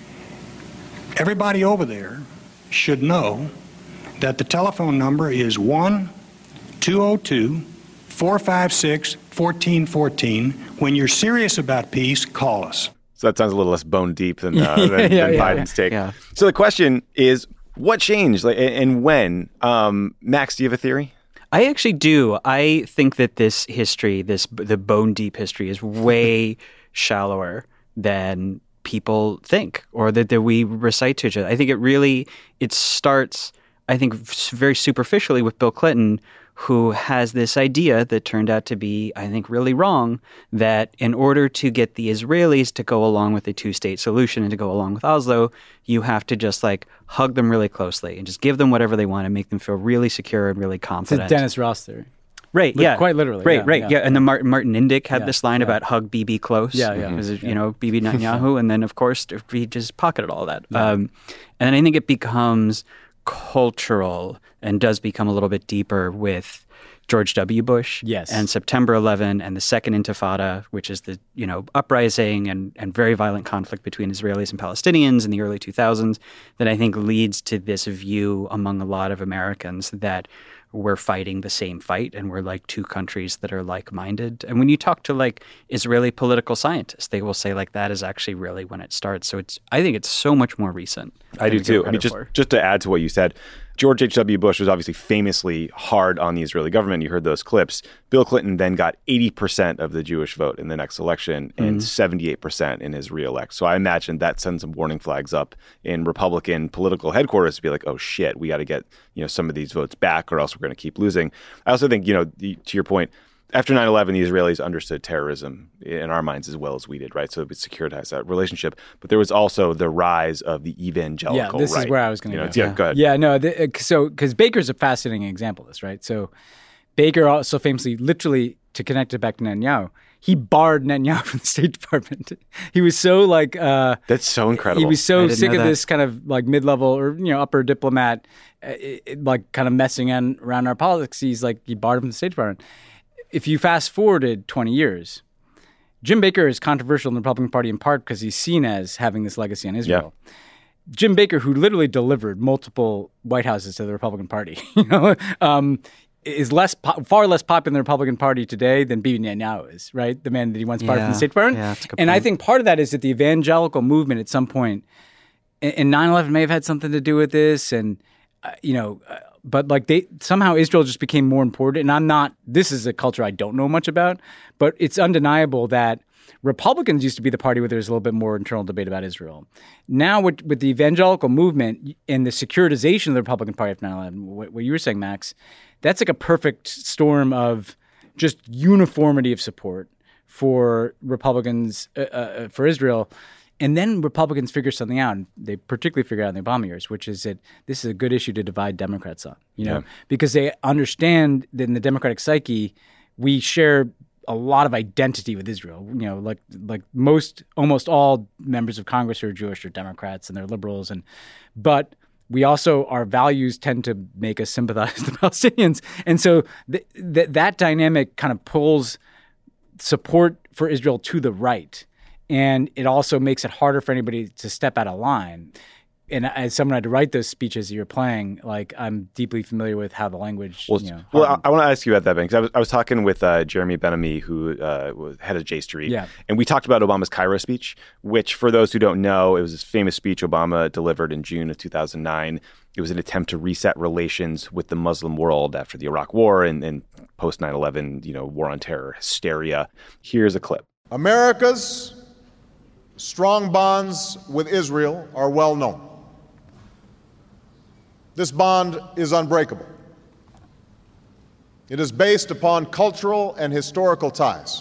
everybody over there should know that the telephone number is one two oh two, four five six, one four one four. When you're serious about peace, call us. So that sounds a little less bone deep than, uh, than, yeah, than yeah, Biden's yeah. take. Yeah. So the question is, what changed, like, and when? Um, Max, do you have a theory? I actually do. I think that this history, this the bone deep history, is way shallower than people think, or that, that we recite to each other. I think it really, it starts, I think, very superficially with Bill Clinton, who has this idea that turned out to be, I think, really wrong, that in order to get the Israelis to go along with a two-state solution and to go along with Oslo, you have to just like hug them really closely and just give them whatever they want and make them feel really secure and really confident. It's a Dennis Ross theory. Right, But yeah. quite literally. Right, yeah, right, yeah. yeah. And the Martin, Martin Indyk had Yeah, this line yeah. about hug Bibi close. Yeah, yeah. Because, Yeah. you know, Bibi Netanyahu. And then, of course, he just pocketed all that. Yeah. Um, and I think it becomes cultural and does become a little bit deeper with George W. Bush, yes, and September eleventh and the Second Intifada, which is the you know uprising and, and very violent conflict between Israelis and Palestinians in the early two thousands, that I think leads to this view among a lot of Americans that we're fighting the same fight and we're like two countries that are like-minded. And when you talk to like Israeli political scientists, they will say like that is actually really when it starts. So it's I think it's so much more recent. I do too. I mean, just for. just to add to what you said, George H W. Bush was obviously famously hard on the Israeli government. You heard those clips. Bill Clinton then got eighty percent of the Jewish vote in the next election and mm-hmm. seventy-eight percent in his re-elect. So I imagine that sends some warning flags up in Republican political headquarters to be like, oh shit, we got to get you know some of these votes back or else we're going to keep losing. I also think, you know, the, to your point, after nine eleven, the Israelis understood terrorism in our minds as well as we did, right? So it securitized that relationship. But there was also the rise of the evangelical right. Yeah, this right. is where I was going to you go. know, yeah, yeah, go ahead. Yeah, no, the, so because Baker's a fascinating example of this, right? So Baker also famously, literally, to connect it back to Netanyahu, he barred Netanyahu from the State Department. He was so like... Uh, That's so incredible. He was so sick of that. this kind of like mid-level or, you know, upper diplomat, uh, it, like kind of messing in, around our politics. He's like, he barred him from the State Department. If you fast forwarded twenty years, Jim Baker is controversial in the Republican Party in part because he's seen as having this legacy on Israel. Yeah. Jim Baker, who literally delivered multiple White Houses to the Republican Party, you know, um, is less po- far less popular in the Republican Party today than Bibi Netanyahu is, right? The man that he once barred yeah. from the State Department. Yeah, that's a good and point. I think part of that is that the evangelical movement at some point, and nine eleven may have had something to do with this, and uh, you know, uh, but like they somehow Israel just became more important. And I'm not. This is a culture I don't know much about, but it's undeniable that Republicans used to be the party where there's a little bit more internal debate about Israel. Now, with, with the evangelical movement and the securitization of the Republican Party after nine eleven, what, what you were saying, Max, that's like a perfect storm of just uniformity of support for Republicans, uh, uh, for Israel. And then Republicans figure something out, and they particularly figure out in the Obama years, which is that this is a good issue to divide Democrats on, you know, Yeah. because they understand that in the Democratic psyche, we share a lot of identity with Israel. You know, like like most, almost all members of Congress who are Jewish are Democrats and they're liberals, and but we also, our values tend to make us sympathize with the Palestinians, and so th- th- that dynamic kind of pulls support for Israel to the right. And it also makes it harder for anybody to step out of line. And as someone who had to write those speeches that you're playing, like I'm deeply familiar with how the language. Well, you know, well I, I want to ask you about that, Ben, because I was, I was talking with uh, Jeremy Ben-Ami, who uh, was head of J Street, yeah. and we talked about Obama's Cairo speech, which, for those who don't know, it was this famous speech Obama delivered in June of two thousand nine. It was an attempt to reset relations with the Muslim world after the Iraq War and, and post nine eleven, you know, war on terror hysteria. Here's a clip. America's strong bonds with Israel are well known. This bond is unbreakable. It is based upon cultural and historical ties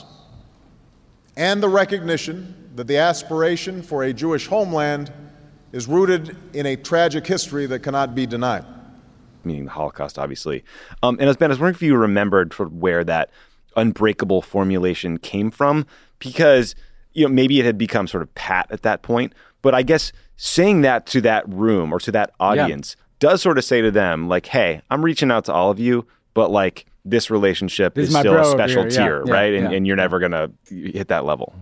and the recognition that the aspiration for a Jewish homeland is rooted in a tragic history that cannot be denied. Meaning the Holocaust, obviously. Um, and as Ben, I was wondering if you remembered sort of where that unbreakable formulation came from, because you know, maybe it had become sort of pat at that point. But I guess saying that to that room or to that audience yeah. does sort of say to them, like, hey, I'm reaching out to all of you, but like this relationship this is, is still a bro special here. tier, yeah, right? Yeah, and, yeah. and you're never going to hit that level.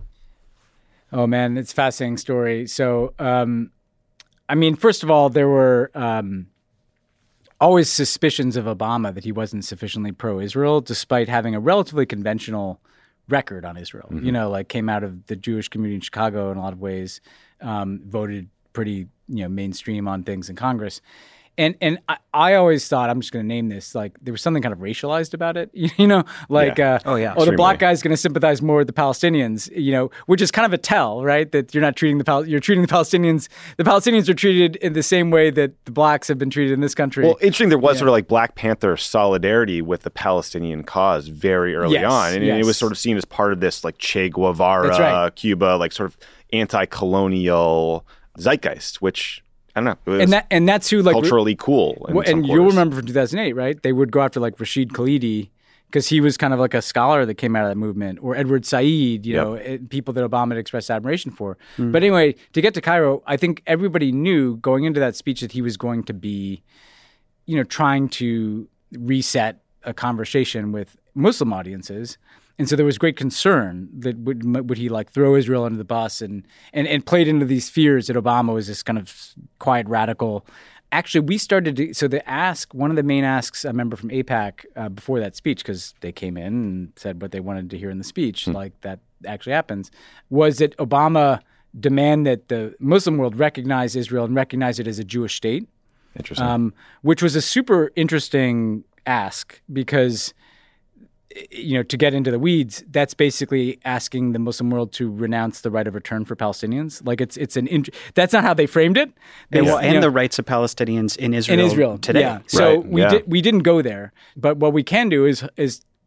Oh, man, it's a fascinating story. So, um, I mean, first of all, there were um, always suspicions of Obama that he wasn't sufficiently pro-Israel, despite having a relatively conventional record on Israel. Mm-hmm. You know, like came out of the Jewish community in Chicago in a lot of ways, um, voted pretty, you know, mainstream on things in Congress. And and I, I always thought, I'm just going to name this, like there was something kind of racialized about it, you know, like, yeah. uh, oh, yeah, oh, the black guy's going to sympathize more with the Palestinians, you know, which is kind of a tell, right? That you're not treating the Pal- you're treating the Palestinians, the Palestinians are treated in the same way that the blacks have been treated in this country. Well, interesting, there was yeah. sort of like Black Panther solidarity with the Palestinian cause very early yes, on. And yes. it was sort of seen as part of this like Che Guevara, right. Cuba, like sort of anti-colonial zeitgeist, which... I don't know. It was and that and that's who like culturally cool. Well, and you'll remember from two thousand eight, right? They would go after like Rashid Khalidi because he was kind of like a scholar that came out of that movement, or Edward Said, you yep. know, it, people that Obama had expressed admiration for. Mm. But anyway, to get to Cairo, I think everybody knew going into that speech that he was going to be, you know, trying to reset a conversation with Muslim audiences. And so there was great concern that would would he like throw Israel under the bus and, and, and played into these fears that Obama was this kind of quiet radical. Actually, we started to, so the ask, one of the main asks I remember from AIPAC uh, before that speech, because they came in and said what they wanted to hear in the speech, hmm. like that actually happens, was that Obama demand that the Muslim world recognize Israel and recognize it as a Jewish state. Interesting. Um, which was a super interesting ask because, you know, to get into the weeds, that's basically asking the Muslim world to renounce the right of return for Palestinians. Like it's it's an int- that's not how they framed it. They, and, you and know, the rights of Palestinians in Israel, in Israel today. Yeah. So right. we yeah. did we didn't go there, but what we can do is is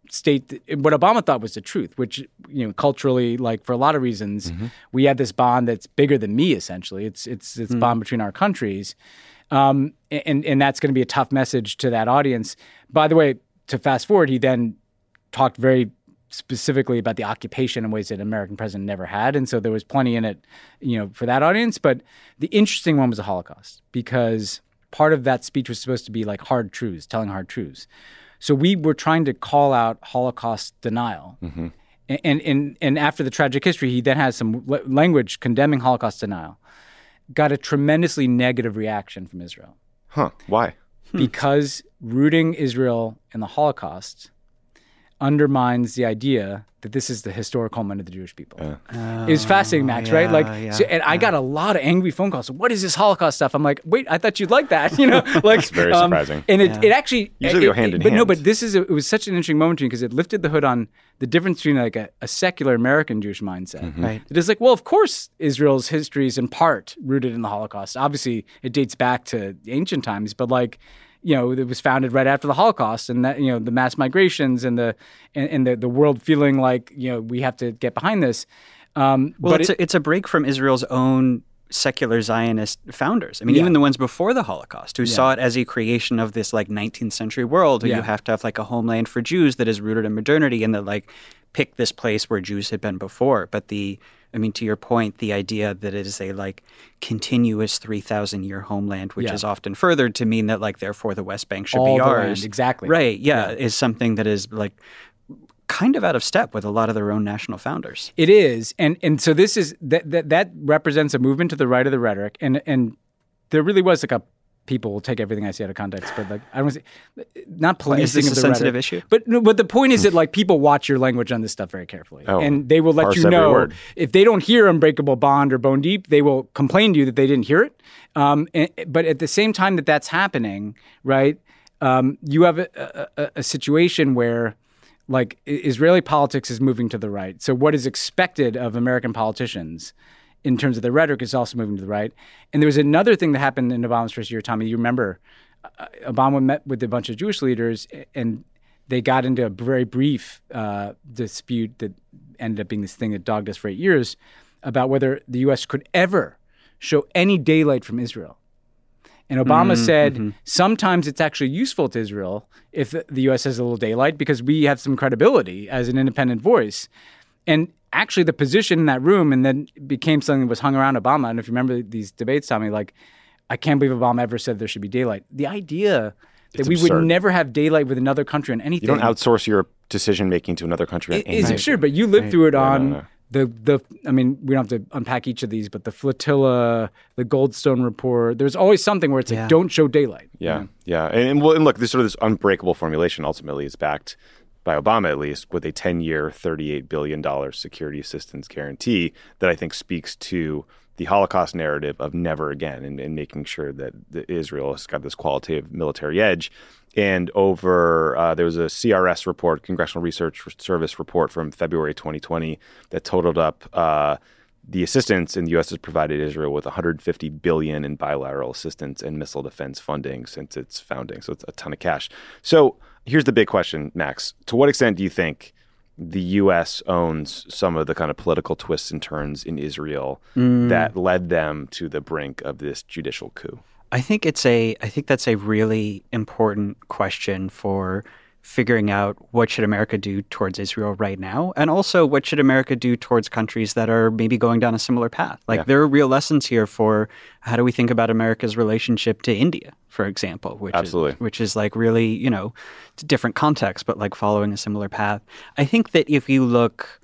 state what Obama thought was the truth, which, you know, culturally, like for a lot of reasons, mm-hmm. we have this bond that's bigger than me, essentially. It's it's it's mm. bond between our countries. Um, and, and that's going to be a tough message to that audience. By the way, to fast forward, he then talked very specifically about the occupation in ways that an American president never had. And so there was plenty in it, you know, for that audience. But the interesting one was the Holocaust, because part of that speech was supposed to be like hard truths, telling hard truths. So we were trying to call out Holocaust denial. Mm-hmm. And, and, and after the tragic history, he then has some l- language condemning Holocaust denial. Got a tremendously negative reaction from Israel. Huh. Why? Because rooting Israel in the Holocaust undermines the idea that this is the historic homeland of the Jewish people. Yeah. Oh, it was fascinating, Max, yeah, right? Like, yeah, so, and yeah. I got a lot of angry phone calls. So what is this Holocaust stuff? I'm like, wait, I thought you'd like that, you know? Like, it's very um, surprising. And it, yeah. it actually usually it, go hand in it, but hand. No, but this is a, it was such an interesting moment to me because it lifted the hood on the difference between like a, a secular American Jewish mindset. Mm-hmm. Right. It is like, well, of course, Israel's history is in part rooted in the Holocaust. Obviously, it dates back to ancient times, but like, you know, it was founded right after the Holocaust, and that, you know, the mass migrations and the and, and the, the world feeling like, you know, we have to get behind this. Um, well, but it's it, a, it's a break from Israel's own secular Zionist founders. I mean, Yeah. even the ones before the Holocaust, who Yeah. saw it as a creation of this like nineteenth century world, where Yeah. you have to have like a homeland for Jews that is rooted in modernity, and that like pick this place where Jews had been before. But the I mean, to your point, the idea that it is a like continuous three thousand year homeland, which Yeah. is often furthered to mean that like therefore the West Bank should All be the ours. land, exactly. Right? Yeah, Yeah. is something that is like kind of out of step with a lot of their own national founders. It is, and and so this is that that that represents a movement to the right of the rhetoric, and and there really was like a people will take everything I say out of context, but like I don't want to say not policing Is this of a the sensitive rhetoric. issue? But no, but the point is that like people watch your language on this stuff very carefully, Oh, and they will let parse you every know word. if they don't hear Unbreakable Bond or Bone Deep, they will complain to you that they didn't hear it. Um, and, but at the same time that that's happening, right? Um, you have a, a, a situation where like Israeli politics is moving to the right. So what is expected of American politicians in terms of the rhetoric is also moving to the right. And there was another thing that happened in Obama's first year, Tommy. You remember uh, Obama met with a bunch of Jewish leaders and they got into a very brief uh, dispute that ended up being this thing that dogged us for eight years about whether the U S could ever show any daylight from Israel. And Obama Mm-hmm. said mm-hmm. sometimes it's actually useful to Israel if the U S has a little daylight because we have some credibility as an independent voice. And actually the position in that room and then became something that was hung around Obama. And if you remember these debates, Tommy, like, I can't believe Obama ever said there should be daylight. The idea that It's we absurd. would never have daylight with another country on anything. You don't outsource your decision-making to another country on It anything. is absurd, but you lived Right. through it Yeah, on no, no. the, the, I mean, we don't have to unpack each of these, but the flotilla, the Goldstone report, there's always something where it's Yeah. like, don't show daylight. Yeah, yeah. And, and, well, and look, this sort of this unbreakable formulation ultimately is backed by Obama, at least, with a ten-year, thirty-eight billion dollars security assistance guarantee that I think speaks to the Holocaust narrative of never again and, and making sure that the Israel has got this qualitative military edge. And over, uh, there was a C R S report, Congressional Research Service report from February twenty twenty that totaled up uh, the assistance in the U S has provided Israel with one hundred fifty billion dollars in bilateral assistance and missile defense funding since its founding. So it's a ton of cash. So here's the big question, Max. To what extent do you think the U S owns some of the kind of political twists and turns in Israel Mm. that led them to the brink of this judicial coup? I think it's a I think that's a really important question for figuring out what should America do towards Israel right now, and also what should America do towards countries that are maybe going down a similar path. Like Yeah. there are real lessons here for how do we think about America's relationship to India, for example, which Absolutely. is which is like really, you know, it's a different context, but like following a similar path. I think that if you look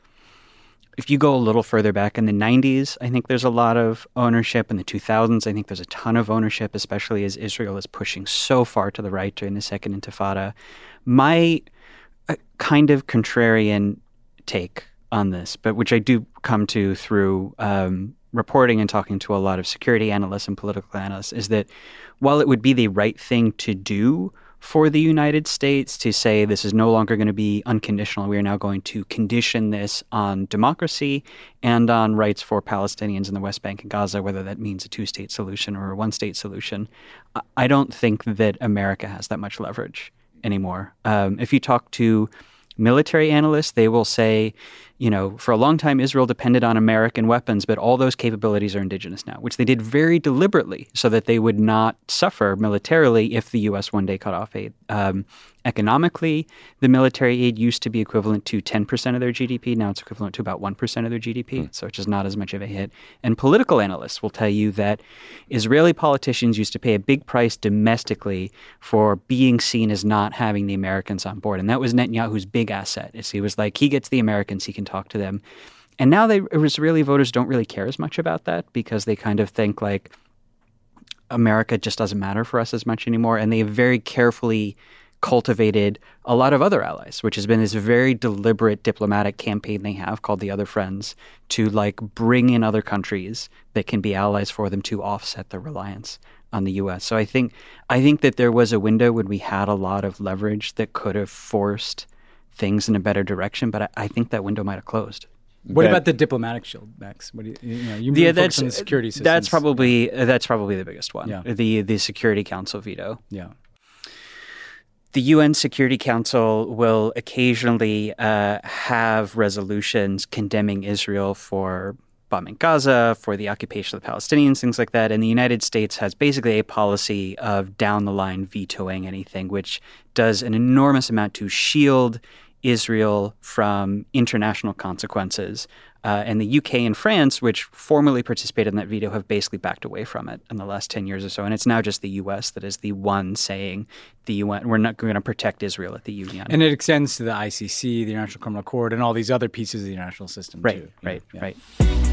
If you go a little further back in the nineties, I think there's a lot of ownership. In the two thousands, I think there's a ton of ownership, especially as Israel is pushing so far to the right during the Second Intifada. My uh, kind of contrarian take on this, but which I do come to through um, reporting and talking to a lot of security analysts and political analysts, is that while it would be the right thing to do for the United States to say this is no longer going to be unconditional, we are now going to condition this on democracy and on rights for Palestinians in the West Bank and Gaza, whether that means a two-state solution or a one-state solution, I don't think that America has that much leverage anymore. Um, if you talk to military analysts, they will say, you know, for a long time, Israel depended on American weapons, but all those capabilities are indigenous now, which they did very deliberately so that they would not suffer militarily if the U S one day cut off aid. Um, economically, the military aid used to be equivalent to ten percent of their G D P. Now it's equivalent to about one percent of their G D P, mm. so it's just not as much of a hit. And political analysts will tell you that Israeli politicians used to pay a big price domestically for being seen as not having the Americans on board. And that was Netanyahu's big asset. Is he was like, he gets the Americans, he can talk to them. And now they, Israeli voters don't really care as much about that because they kind of think like America just doesn't matter for us as much anymore. And they have very carefully cultivated a lot of other allies, which has been this very deliberate diplomatic campaign they have called the Other Friends to like bring in other countries that can be allies for them to offset their reliance on the U S. So I think I think that there was a window when we had a lot of leverage that could have forced things in a better direction, but I, I think that window might have closed. What ben, about the diplomatic shield, Max? What do you, you know, you yeah, focus that's, on the security systems. That's probably that's probably the biggest one. Yeah. The the Security Council veto. Yeah. The U N Security Council will occasionally uh, have resolutions condemning Israel for bombing Gaza, for the occupation of the Palestinians, things like that. And the United States has basically a policy of down the line vetoing anything, which does an enormous amount to shield Israel from international consequences. Uh, and the U K and France, which formerly participated in that veto, have basically backed away from it in the last ten years or so. And it's now just the U S that is the one saying the U N, we're not going to protect Israel at the U N. And it extends to the I C C, the International Criminal Court, and all these other pieces of the international system, right, too. Right, yeah. right,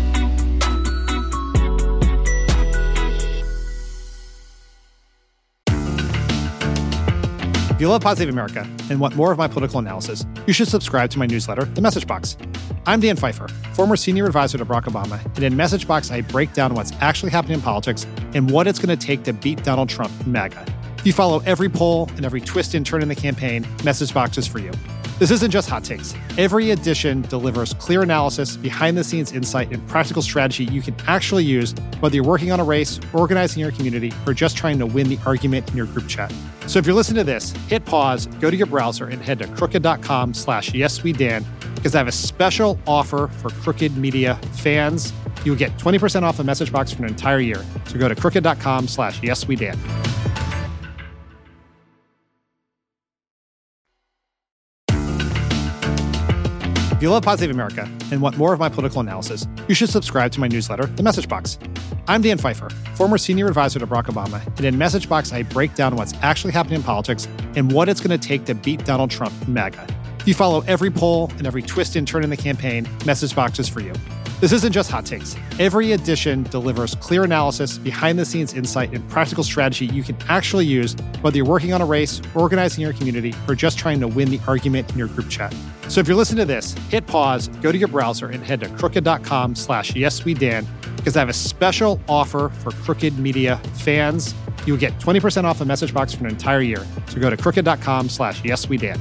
If you love Pod Save America and want more of my political analysis, you should subscribe to my newsletter, The Message Box. I'm Dan Pfeiffer, former senior advisor to Barack Obama, and in Message Box, I break down what's actually happening in politics and what it's going to take to beat Donald Trump and MAGA. If you follow every poll and every twist and turn in the campaign, Message Box is for you. This isn't just hot takes. Every edition delivers clear analysis, behind-the-scenes insight, and practical strategy you can actually use, whether you're working on a race, organizing your community, or just trying to win the argument in your group chat. So if you're listening to this, hit pause, go to your browser, and head to crooked.com slash yeswedan, because I have a special offer for Crooked Media fans. You'll get twenty percent off the Message Box for an entire year. So go to crooked.com slash yeswedan. If you love Pod Save America and want more of my political analysis, you should subscribe to my newsletter, The Message Box. I'm Dan Pfeiffer, former senior advisor to Barack Obama, and in Message Box, I break down what's actually happening in politics and what it's going to take to beat Donald Trump and MAGA. If you follow every poll and every twist and turn in the campaign, Message Box is for you. This isn't just hot takes. Every edition delivers clear analysis, behind-the-scenes insight, and practical strategy you can actually use, whether you're working on a race, organizing your community, or just trying to win the argument in your group chat. So if you're listening to this, hit pause, go to your browser, and head to crooked.com slash yeswedan, because I have a special offer for Crooked Media fans. You'll get twenty percent off the Message Box for an entire year. So go to crooked.com slash yeswedan.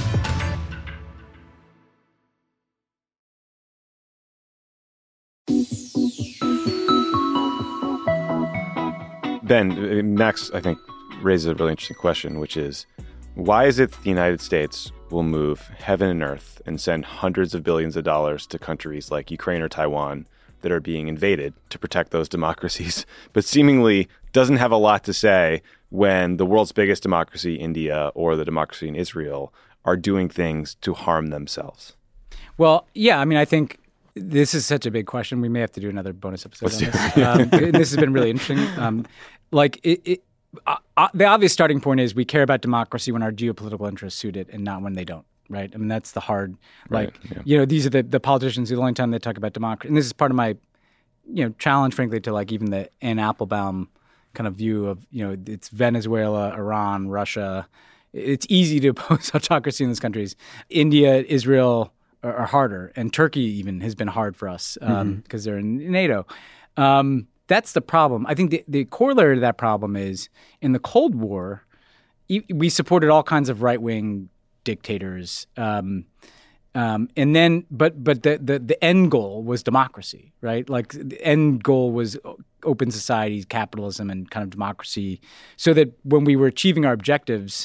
Ben, Max, I think, raises a really interesting question, which is, why is it that the United States will move heaven and earth and send hundreds of billions of dollars to countries like Ukraine or Taiwan that are being invaded to protect those democracies, but seemingly doesn't have a lot to say when the world's biggest democracy, India, or the democracy in Israel, are doing things to harm themselves? Well, yeah, I mean, I think this is such a big question. We may have to do another bonus episode on this. um, and this has been really interesting. Um, like, it, it, uh, the obvious starting point is we care about democracy when our geopolitical interests suit it and not when they don't, right? I mean, that's the hard, like, right, yeah. you know, these are the, the politicians, the only time they talk about democracy. And this is part of my, you know, challenge, frankly, to, like, even the Anne Applebaum kind of view of, you know, it's Venezuela, Iran, Russia. It's easy to oppose autocracy in these countries. India, Israel are, are harder. And Turkey even has been hard for us because um, mm-hmm. they're in NATO. Um, that's the problem. I think the, the corollary to that problem is in the Cold War, we supported all kinds of right-wing dictators. Um, um, and then, but but the, the, the end goal was democracy, right? Like the end goal was open societies, capitalism, and kind of democracy, so that when we were achieving our objectives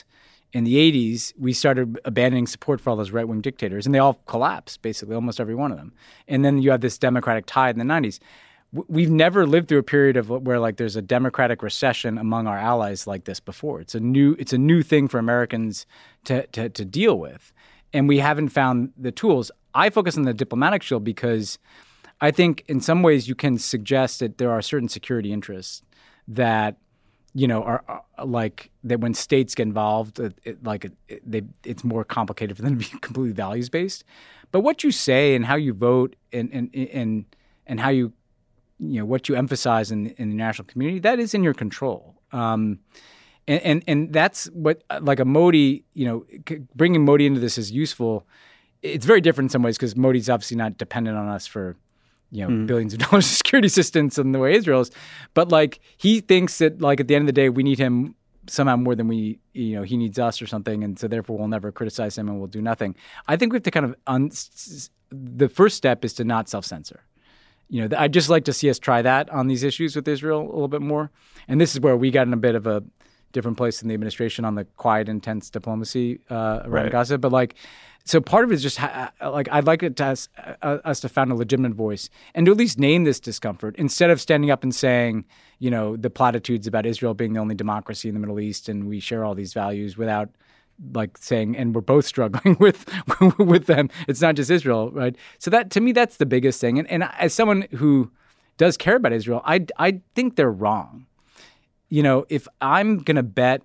in the eighties, we started abandoning support for all those right-wing dictators, and they all collapsed, basically, almost every one of them. And then you have this democratic tide in the nineties. We've never lived through a period of where like there's a democratic recession among our allies like this before. It's a new it's a new thing for Americans to to, to deal with, and we haven't found the tools. I focus on the diplomatic shield because I think in some ways you can suggest that there are certain security interests that you know are, are like that when states get involved, it, it, like it, it, they, it's more complicated for them to be completely values based. But what you say and how you vote and and and and how you you know, what you emphasize in, in the national community, that is in your control. Um, and, and and that's what, like a Modi, you know, bringing Modi into this is useful. It's very different in some ways because Modi's obviously not dependent on us for, you know, mm. billions of dollars of security assistance in the way Israel is. But like, he thinks that like at the end of the day, we need him somehow more than we, you know, he needs us or something. And so therefore we'll never criticize him and we'll do nothing. I think we have to kind of, un- the first step is to not self-censor. You know, I'd just like to see us try that on these issues with Israel a little bit more. And this is where we got in a bit of a different place in the administration on the quiet, intense diplomacy uh, around right. Gaza. But like, so part of it is just ha- like, I'd like it to us, uh, us to find a legitimate voice and to at least name this discomfort instead of standing up and saying, you know, the platitudes about Israel being the only democracy in the Middle East and we share all these values without like saying, and we're both struggling with with them. It's not just Israel, right? So that, to me, that's the biggest thing. And, and as someone who does care about Israel, I, I think they're wrong. You know, if I'm going to bet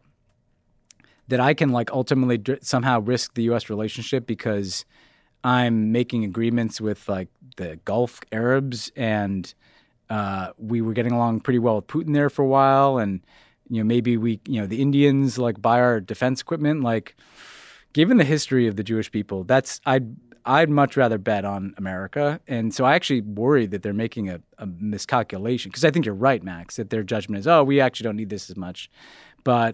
that I can like ultimately dr- somehow risk the U S relationship because I'm making agreements with like the Gulf Arabs and uh, we were getting along pretty well with Putin there for a while, and you know, maybe we, you know, the Indians like buy our defense equipment. Like, given the history of the Jewish people, that's I'd I'd much rather bet on America. And so I actually worry that they're making a, a miscalculation because I think you're right, Max, that their judgment is, oh, we actually don't need this as much. But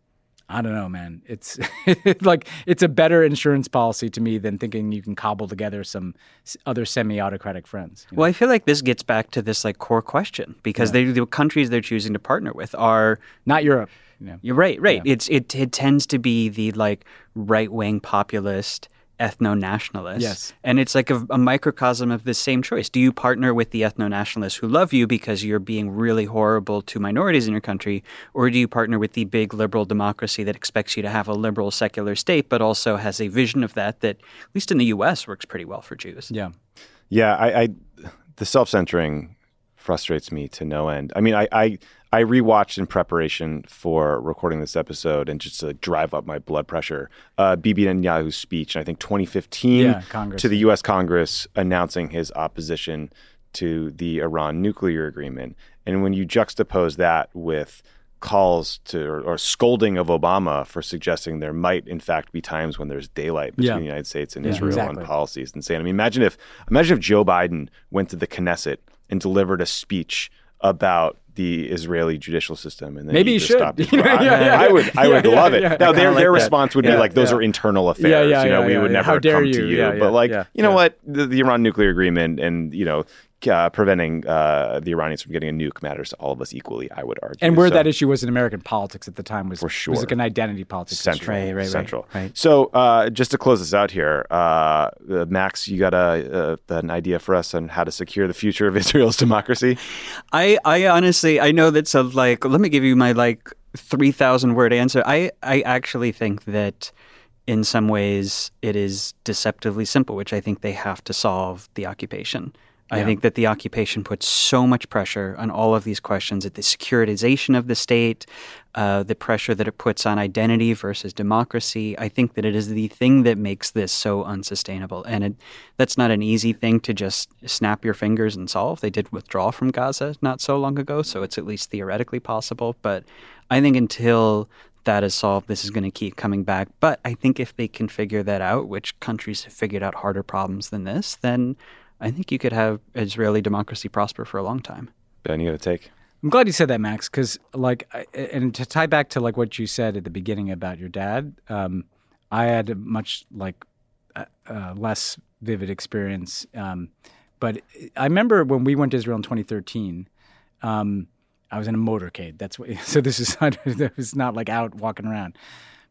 I don't know, man. It's like it's a better insurance policy to me than thinking you can cobble together some other semi-autocratic friends. You know? Well, I feel like this gets back to this like core question because yeah. they, the countries they're choosing to partner with are not Europe. Yeah. You're right, right. Yeah. It's it it tends to be the like right-wing populist ethno-nationalists. Yes. And it's like a, a microcosm of this same choice. Do you partner with the ethno-nationalists who love you because you're being really horrible to minorities in your country, or do you partner with the big liberal democracy that expects you to have a liberal secular state but also has a vision of that that, at least in the U S, works pretty well for Jews? Yeah. Yeah, I, I the self-censoring frustrates me to no end. I mean, I, I I rewatched in preparation for recording this episode and just to like, drive up my blood pressure, uh, Bibi Netanyahu's speech in I think twenty fifteen yeah, Congress, to the U S Congress announcing his opposition to the Iran nuclear agreement. And when you juxtapose that with calls to or, or scolding of Obama for suggesting there might in fact be times when there's daylight between yeah. the United States and yeah, Israel exactly. on policies, insane. I mean, imagine if imagine if Joe Biden went to the Knesset and delivered a speech about the Israeli judicial system, and then maybe he you just should. stopped it. yeah, I, yeah, yeah. I would, I yeah, would yeah, love it. yeah. Now, their like their that. response would yeah, be like, "Those yeah. are internal affairs. Yeah, yeah, you know, yeah, we yeah, would yeah. never How dare come to you? you." Yeah, but yeah, like, yeah, you know yeah. what? The, the Iran nuclear agreement, and you know, uh, preventing uh, the Iranians from getting a nuke matters to all of us equally, I would argue. And where so, that issue was in American politics at the time was for sure. was like an identity politics central, issue. Right, right, central. Right, right. So, uh, just to close this out here, uh, uh, Max, you got a, uh, an idea for us on how to secure the future of Israel's democracy? I, I honestly, I know that's a like. Let me give you my like three thousand word answer. I, I actually think that in some ways it is deceptively simple, which I think they have to solve the occupation. I Yeah. think that the occupation puts so much pressure on all of these questions, at the securitization of the state, uh, the pressure that it puts on identity versus democracy. I think that it is the thing that makes this so unsustainable. And it, that's not an easy thing to just snap your fingers and solve. They did withdraw from Gaza not so long ago, so it's at least theoretically possible. But I think until that is solved, this is going to keep coming back. But I think if they can figure that out, which countries have figured out harder problems than this, then I think you could have Israeli democracy prosper for a long time. Ben, you got a take? I'm glad you said that, Max, because like, I- and to tie back to like what you said at the beginning about your dad, um, I had a much like uh, uh, less vivid experience. Um, but I remember when we went to Israel in twenty thirteen, um, I was in a motorcade. That's what. So this is not, it was not like out walking around.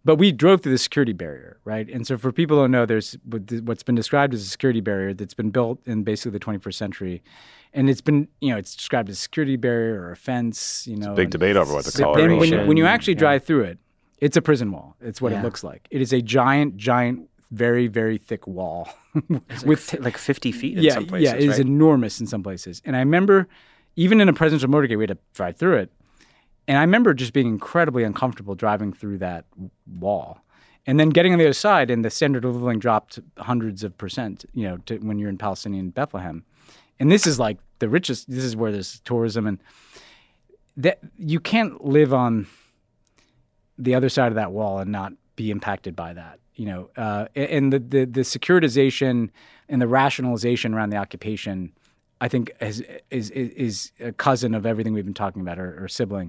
But we drove through the security barrier, right? And so for people who don't know, there's what's been described as a security barrier that's been built in basically the twenty-first century. And it's been, you know, it's described as a security barrier or a fence, you know. It's a big debate over what to call it. Then when you, when you actually drive yeah. through it, it's a prison wall. It's what yeah. it looks like. It is a giant, giant, very, very thick wall. with like, like fifty feet in yeah, some places, Yeah, it right? is enormous in some places. And I remember, even in a presidential motorcade, we had to drive through it. And I remember just being incredibly uncomfortable driving through that wall. And then getting on the other side, and the standard of living dropped hundreds of percent, you know, to when you're in Palestinian Bethlehem. And this is like the richest, this is where there's tourism. And that you can't live on the other side of that wall and not be impacted by that, you know. Uh, and the, the, the securitization and the rationalization around the occupation, I think, is, is, is a cousin of everything we've been talking about, or, or sibling.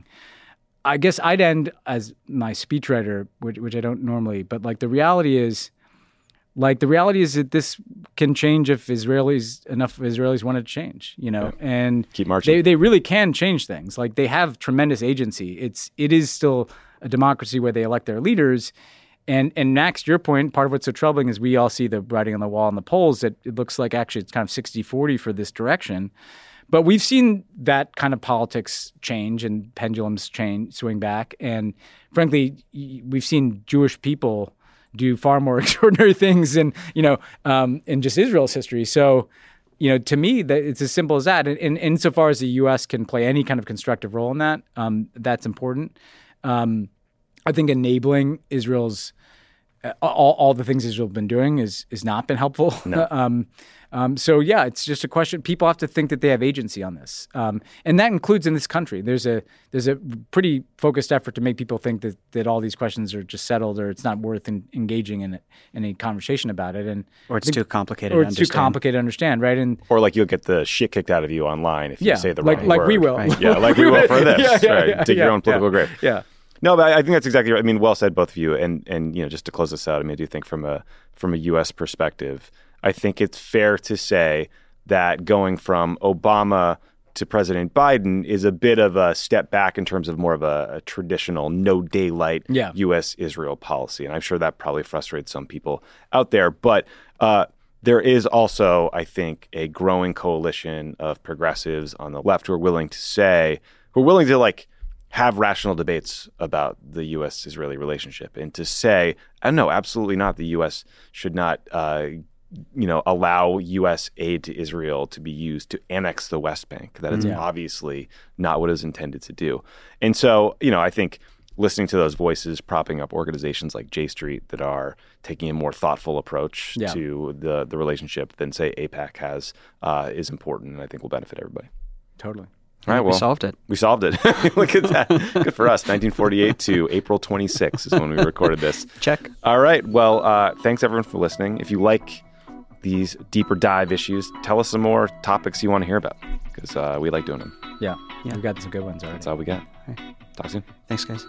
I guess I'd end as my speechwriter, which, which I don't normally, but like the reality is, like the reality is that this can change if Israelis, enough Israelis want it to change, you know, yeah. and keep marching. They, they really can change things. Like they have tremendous agency. It's, it is still a democracy where they elect their leaders. And, and Max, to your point, part of what's so troubling is we all see the writing on the wall in the polls that it looks like actually it's kind of sixty forty for this direction. But we've seen that kind of politics change and pendulums change, swing back. And frankly, we've seen Jewish people do far more extraordinary things in, you know, um, in just Israel's history. So, you know, to me, that it's as simple as that. And, and insofar as the U S can play any kind of constructive role in that, um, that's important. Um, I think enabling Israel's uh, all, all the things Israel's been doing is is not been helpful. No. um, um, so yeah, it's just a question. People have to think that they have agency on this, um, and that includes in this country. There's a there's a pretty focused effort to make people think that, that all these questions are just settled, or it's not worth in, engaging in it, in a conversation about it, and or it's think, too complicated. or to it's understand. too complicated to understand, right? And or like you'll get the shit kicked out of you online if yeah, you say the like, wrong like word. we will. Right. Yeah, like we will for this. yeah, yeah, right. yeah, Dig yeah, your own political yeah. grave. Yeah. No, but I think that's exactly right. I mean, well said, both of you. And and you know, just to close this out, I mean, I do think from a from a U S perspective, I think it's fair to say that going from Obama to President Biden is a bit of a step back in terms of more of a, a traditional no daylight yeah. U S Israel policy. And I'm sure that probably frustrates some people out there. But uh, there is also, I think, a growing coalition of progressives on the left who are willing to say, who are willing to like, have rational debates about the U S-Israeli relationship and to say, oh, no, absolutely not. The U S should not, uh, you know, allow U S aid to Israel to be used to annex the West Bank. That is yeah. obviously not what it was intended to do. And so, you know, I think listening to those voices propping up organizations like J Street that are taking a more thoughtful approach yeah. to the, the relationship than, say, AIPAC has uh, is important, and I think will benefit everybody. Totally. All right, well, we solved it. We solved it. Look at that. Good for us. nineteen forty-eight to April twenty-sixth is when we recorded this. Check. All right. Well, uh, thanks everyone for listening. If you like these deeper dive issues, tell us some more topics you want to hear about, because uh, we like doing them. Yeah. yeah. We've got some good ones already. That's all we got. Right. Talk soon. Thanks, guys.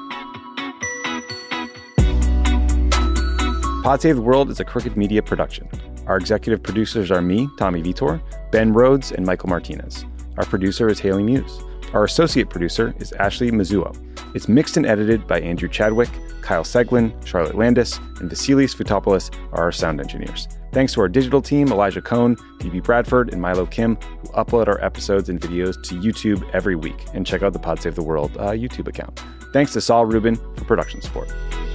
Pod Save the World is a Crooked Media production. Our executive producers are me, Tommy Vitor, Ben Rhodes, and Michael Martinez. Our producer is Haley Muse. Our associate producer is Ashley Mizuo. It's mixed and edited by Andrew Chadwick, Kyle Seglin, Charlotte Landis, and Vasilis Futopoulos are our sound engineers. Thanks to our digital team, Elijah Cohn, Phoebe Bradford, and Milo Kim, who upload our episodes and videos to YouTube every week. And check out the Pod Save the World uh, YouTube account. Thanks to Saul Rubin for production support.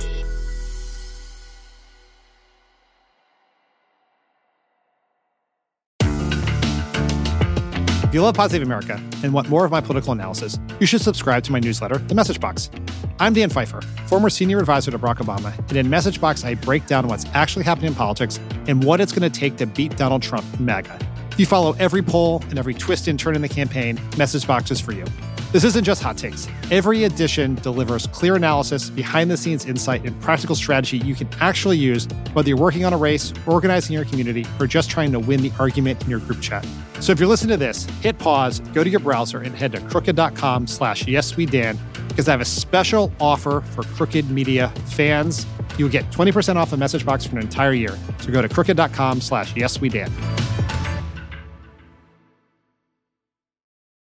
If you love Pod Save America and want more of my political analysis, you should subscribe to my newsletter, The Message Box. I'm Dan Pfeiffer, former senior advisor to Barack Obama, and in Message Box, I break down what's actually happening in politics and what it's going to take to beat Donald Trump and MAGA. If you follow every poll and every twist and turn in the campaign, Message Box is for you. This isn't just hot takes. Every edition delivers clear analysis, behind-the-scenes insight, and practical strategy you can actually use, whether you're working on a race, organizing your community, or just trying to win the argument in your group chat. So if you're listening to this, hit pause, go to your browser, and head to crooked.com slash yeswedan, because I have a special offer for Crooked Media fans. You'll get twenty percent off a Message Box for an entire year. So go to crooked.com slash yeswedan.